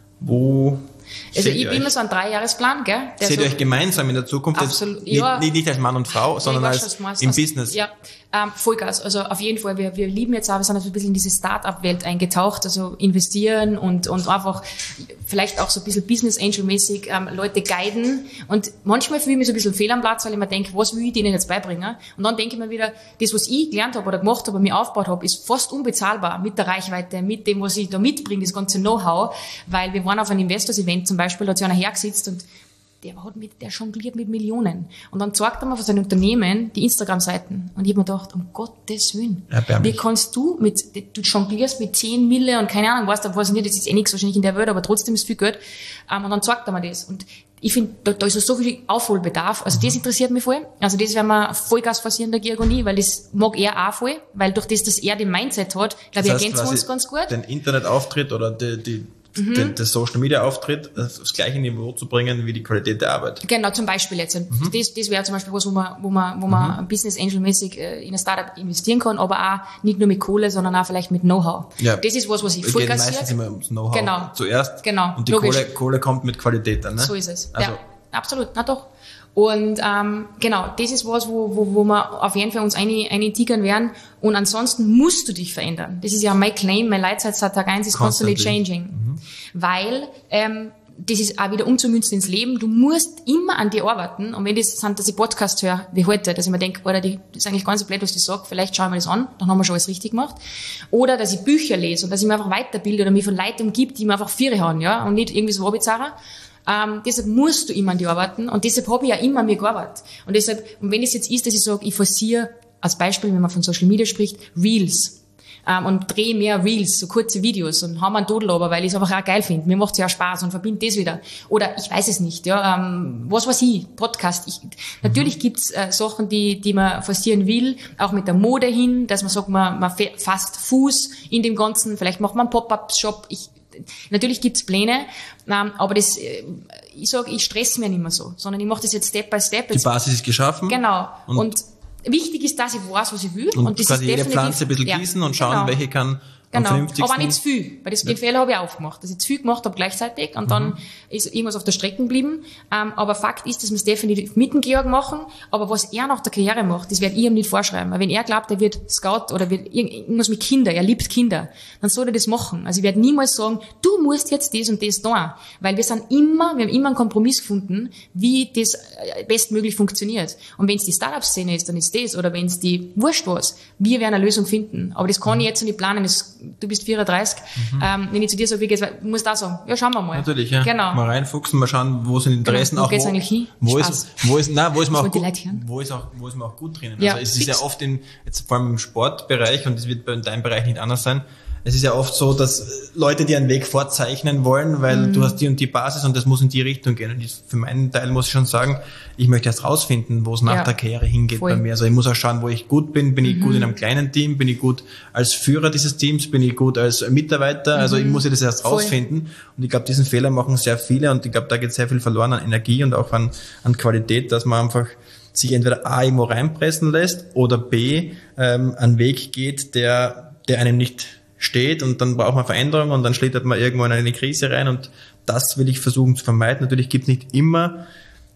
Wo Also ich bin immer so einen Dreijahresplan, gell? Der seht so ihr euch gemeinsam in der Zukunft? Absolut, nicht, ja. Nicht, nicht als Mann und Frau, sondern weiß, als meinst, im als, Business. Ja, ähm, Vollgas. Also auf jeden Fall, wir, wir lieben jetzt auch, wir sind also ein bisschen in diese Start-up-Welt eingetaucht, also investieren und, und einfach vielleicht auch so ein bisschen Business-Angel-mäßig ähm, Leute guiden. Und manchmal fühle ich mich so ein bisschen fehl am Platz, weil ich mir denke, was will ich denen jetzt beibringen? Und dann denke ich mir wieder, das, was ich gelernt habe oder gemacht habe und mir aufgebaut habe, ist fast unbezahlbar mit der Reichweite, mit dem, was ich da mitbringe, das ganze Know-how. Weil wir waren auf einem Investors-Event zum Beispiel, da hat sich einer hergesitzt und der hat mit, der jongliert mit Millionen. Und dann zeigt er mir von seinem Unternehmen die Instagram-Seiten. Und ich habe mir gedacht, um Gottes Willen. Ja, wie kannst du mit, du jonglierst mit zehn Mille und keine Ahnung, weißt du, weiß nicht, das ist eh nichts wahrscheinlich in der Welt, aber trotzdem ist viel Geld. Und dann zeigt er mir das. Und ich finde, da, da ist so viel Aufholbedarf. Also das interessiert mich voll. Also das werden wir Vollgas forcieren, der Georg und ich, weil das mag er auch voll. Weil durch das, dass er den Mindset hat, glaube ich, ergänzen wir uns ganz gut. Den Internetauftritt oder die, die Mhm. Den, den Social Media Auftritt aufs gleiche Niveau zu bringen wie die Qualität der Arbeit. Genau, zum Beispiel jetzt. Mhm. Das, das wäre zum Beispiel was, wo man, wo man, wo man mhm. Business Angel mäßig äh, in ein Startup investieren kann, aber auch nicht nur mit Kohle, sondern auch vielleicht mit Know-how. Ja. Das ist was, was ich voll kassiert. Meistens immer ums Know-how genau. zuerst. Genau. Und die Kohle, Kohle kommt mit Qualität dann, ne? So ist es. Also. Ja, absolut. Na doch. Und ähm, genau, das ist was, wo, wo, wo wir auf jeden Fall uns eine, eine tigern werden. Und ansonsten musst du dich verändern. Das ist ja mein Claim, mein Leitsatz seit Tag eins ist constantly, constantly changing. Mhm. Weil ähm, das ist auch wieder umzumünzen ins Leben. Du musst immer an dir arbeiten. Und wenn das sind, dass ich Podcasts höre, wie heute, dass ich mir denke, oder die, das ist eigentlich ganz blöd, was ich sage, vielleicht schauen wir das an, dann haben wir schon alles richtig gemacht. Oder dass ich Bücher lese und dass ich mich einfach weiterbilde oder mich von Leuten umgibt, die mir einfach Viere haben, ja, und nicht irgendwie so Robizarrer. Ähm, deshalb musst du immer an dir arbeiten und deshalb habe ich ja immer an mir gearbeitet. Und deshalb, und wenn es jetzt ist, dass ich sage, ich forciere, als Beispiel, wenn man von Social Media spricht, Reels. Ähm, und drehe mehr Reels, so kurze Videos und haben einen Dodel aber, weil ich es einfach auch geil finde. Mir macht es ja auch Spaß und verbinde das wieder. Oder ich weiß es nicht, ja, ähm, was weiß ich, Podcast. Ich, natürlich gibt's äh, Sachen, die, die man forcieren will, auch mit der Mode hin, dass man sagt, man, man fasst Fuß in dem Ganzen, vielleicht macht man einen Pop-Up-Shop. Ich, natürlich gibt's Pläne, ähm, aber das, äh, ich sage, ich stress mir nicht mehr so, sondern ich mache das jetzt Step by Step. Die Basis ist geschaffen. Genau. Und, und wichtig ist, dass ich weiß, was ich will. Und, und das quasi ist jede Pflanze ein bisschen ja, gießen und schauen, genau. welche kann genau. am vernünftigsten. Aber nicht zu viel, weil das, den Fehler habe ich auch gemacht, dass ich zu viel gemacht habe gleichzeitig und mhm. dann ist irgendwas auf der Strecke geblieben. Ähm, aber Fakt ist, dass wir es definitiv mit dem Georg machen, aber was er nach der Karriere macht, das werde ich ihm nicht vorschreiben. Weil wenn er glaubt, er wird Scout oder wird irgendwas mit Kindern, er liebt Kinder, dann soll er das machen. Also ich werde niemals sagen, du musst jetzt das und das tun, weil wir sind immer, wir haben immer einen Kompromiss gefunden, wie das bestmöglich funktioniert. Und wenn es die Startup-Szene ist, dann ist das, oder wenn es die Wurscht was, wir werden eine Lösung finden. Aber das kann ich jetzt nicht planen, das, du bist vierunddreißig, mhm. ähm, wenn ich zu dir so wie geht's, musst du auch sagen, ja, schauen wir mal. Natürlich, ja. Genau. Mal reinfuchsen, mal schauen, wo sind Interessen genau. Wo auch. geht's eigentlich hin? Wo Spaß. ist, wo ist, nein, wo ist man auch gut, hören? wo ist auch, wo ist man auch gut drinnen. Ja, also es fix. ist ja oft in, jetzt vor allem im Sportbereich, und das wird bei deinem Bereich nicht anders sein, es ist ja oft so, dass Leute dir einen Weg vorzeichnen wollen, weil mhm. du hast die und die Basis und das muss in die Richtung gehen. Und ich, für meinen Teil muss ich schon sagen, ich möchte erst rausfinden, wo es nach ja. der Karriere hingeht Voll. bei mir. Also ich muss auch schauen, wo ich gut bin. Bin mhm. ich gut in einem kleinen Team? Bin ich gut als Führer dieses Teams? Bin ich gut als Mitarbeiter? Mhm. Also ich muss ja das erst Voll. rausfinden. Und ich glaube, diesen Fehler machen sehr viele und ich glaube, da geht sehr viel verloren an Energie und auch an, an Qualität, dass man einfach sich entweder A irgendwo reinpressen lässt oder B ähm, einen Weg geht, der, der einem nicht steht, und dann braucht man Veränderung und dann schlittert man irgendwo in eine Krise rein, und das will ich versuchen zu vermeiden. Natürlich gibt es nicht immer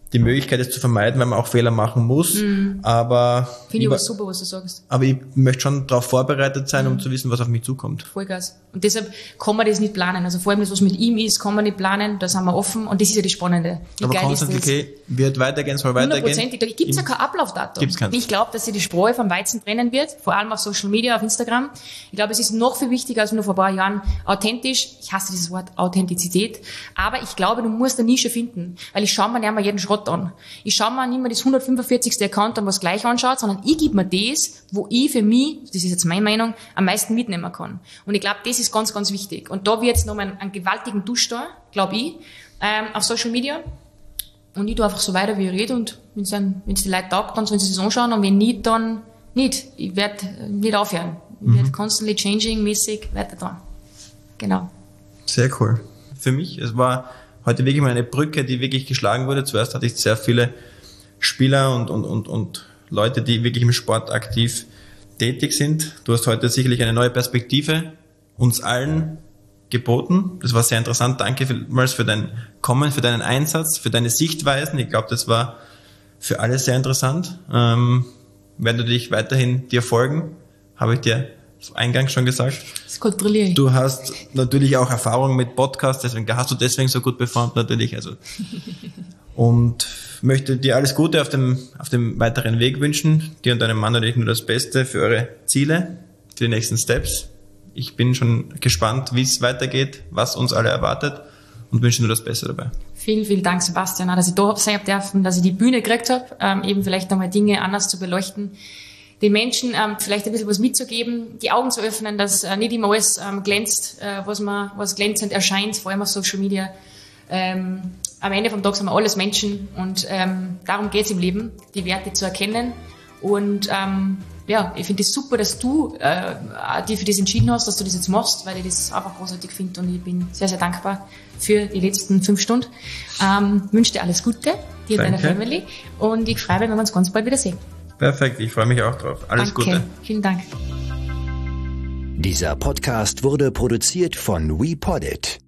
die Möglichkeit, es zu vermeiden, weil man auch Fehler machen muss. Mhm. Aber finde ich aber super, was du sagst. Aber ich möchte schon darauf vorbereitet sein, mhm. um zu wissen, was auf mich zukommt. Vollgas. Und deshalb kann man das nicht planen. Also vor allem das, was mit ihm ist, kann man nicht planen. Da sind wir offen. Und das ist ja das Spannende. Wie aber geil Constant Decay wird weitergehen, soll weitergehen? hundertprozentig. Da gibt es ja kein Ablaufdatum. Gibt's keins. Ich glaube, dass sich die Spreu vom Weizen trennen wird. Vor allem auf Social Media, auf Instagram. Ich glaube, es ist noch viel wichtiger als nur vor ein paar Jahren authentisch. Ich hasse dieses Wort Authentizität. Aber ich glaube, du musst eine Nische finden. Weil ich schaue mir nicht mehr jeden Schrott an. Ich schaue mir nicht mehr das hundertfünfundvierzigste Account an, was gleich anschaut, sondern ich gebe mir das, wo ich für mich, das ist jetzt meine Meinung, am meisten mitnehmen kann. Und ich glaube, das ist ganz, ganz wichtig. Und da wird jetzt nochmal einen, einen gewaltigen Dusch da, glaube ich, ähm, auf Social Media. Und ich tue einfach so weiter, wie ich rede. Und wenn es dann, wenn es die Leute taugt, dann sollen sie es anschauen. Und wenn nicht, dann nicht. Ich werde nicht aufhören. Ich mhm. werde constantly changing mäßig weiter tun. Genau. Sehr cool. Für mich, es war heute wirklich mal eine Brücke, die wirklich geschlagen wurde. Zuerst hatte ich sehr viele Spieler und, und, und, und Leute, die wirklich im Sport aktiv tätig sind. Du hast heute sicherlich eine neue Perspektive uns allen geboten. Das war sehr interessant. Danke vielmals für dein Kommen, für deinen Einsatz, für deine Sichtweisen. Ich glaube, das war für alle sehr interessant. Ähm, werden du dich weiterhin dir folgen, habe ich dir eingangs schon gesagt. Das kontrolliere ich. Du hast natürlich auch Erfahrung mit Podcasts, deswegen hast du deswegen so gut performt natürlich. Also und möchte dir alles Gute auf dem auf dem weiteren Weg wünschen. Dir und deinem Mann natürlich nur das Beste für eure Ziele, für die nächsten Steps. Ich bin schon gespannt, wie es weitergeht, was uns alle erwartet und wünsche nur das Beste dabei. Vielen, vielen Dank, Sebastian, dass ich da sein dürfen, dass ich die Bühne gekriegt habe, ähm, eben vielleicht nochmal Dinge anders zu beleuchten, den Menschen ähm, vielleicht ein bisschen was mitzugeben, die Augen zu öffnen, dass äh, nicht immer alles ähm, glänzt, äh, was man, was glänzend erscheint, vor allem auf Social Media. Ähm, am Ende vom Tag sind wir alles Menschen und ähm, darum geht's im Leben, die Werte zu erkennen. Und ähm, ja, ich finde es das super, dass du äh, dich für das entschieden hast, dass du das jetzt machst, weil ich das einfach großartig finde und ich bin sehr, sehr dankbar für die letzten fünf Stunden. Ähm, wünsche dir alles Gute, dir und deiner Family, und ich freue mich, wenn wir uns ganz bald wiedersehen. Perfekt, ich freue mich auch drauf. Alles Danke. Gute. Vielen Dank. Dieser Podcast wurde produziert von WePoddit.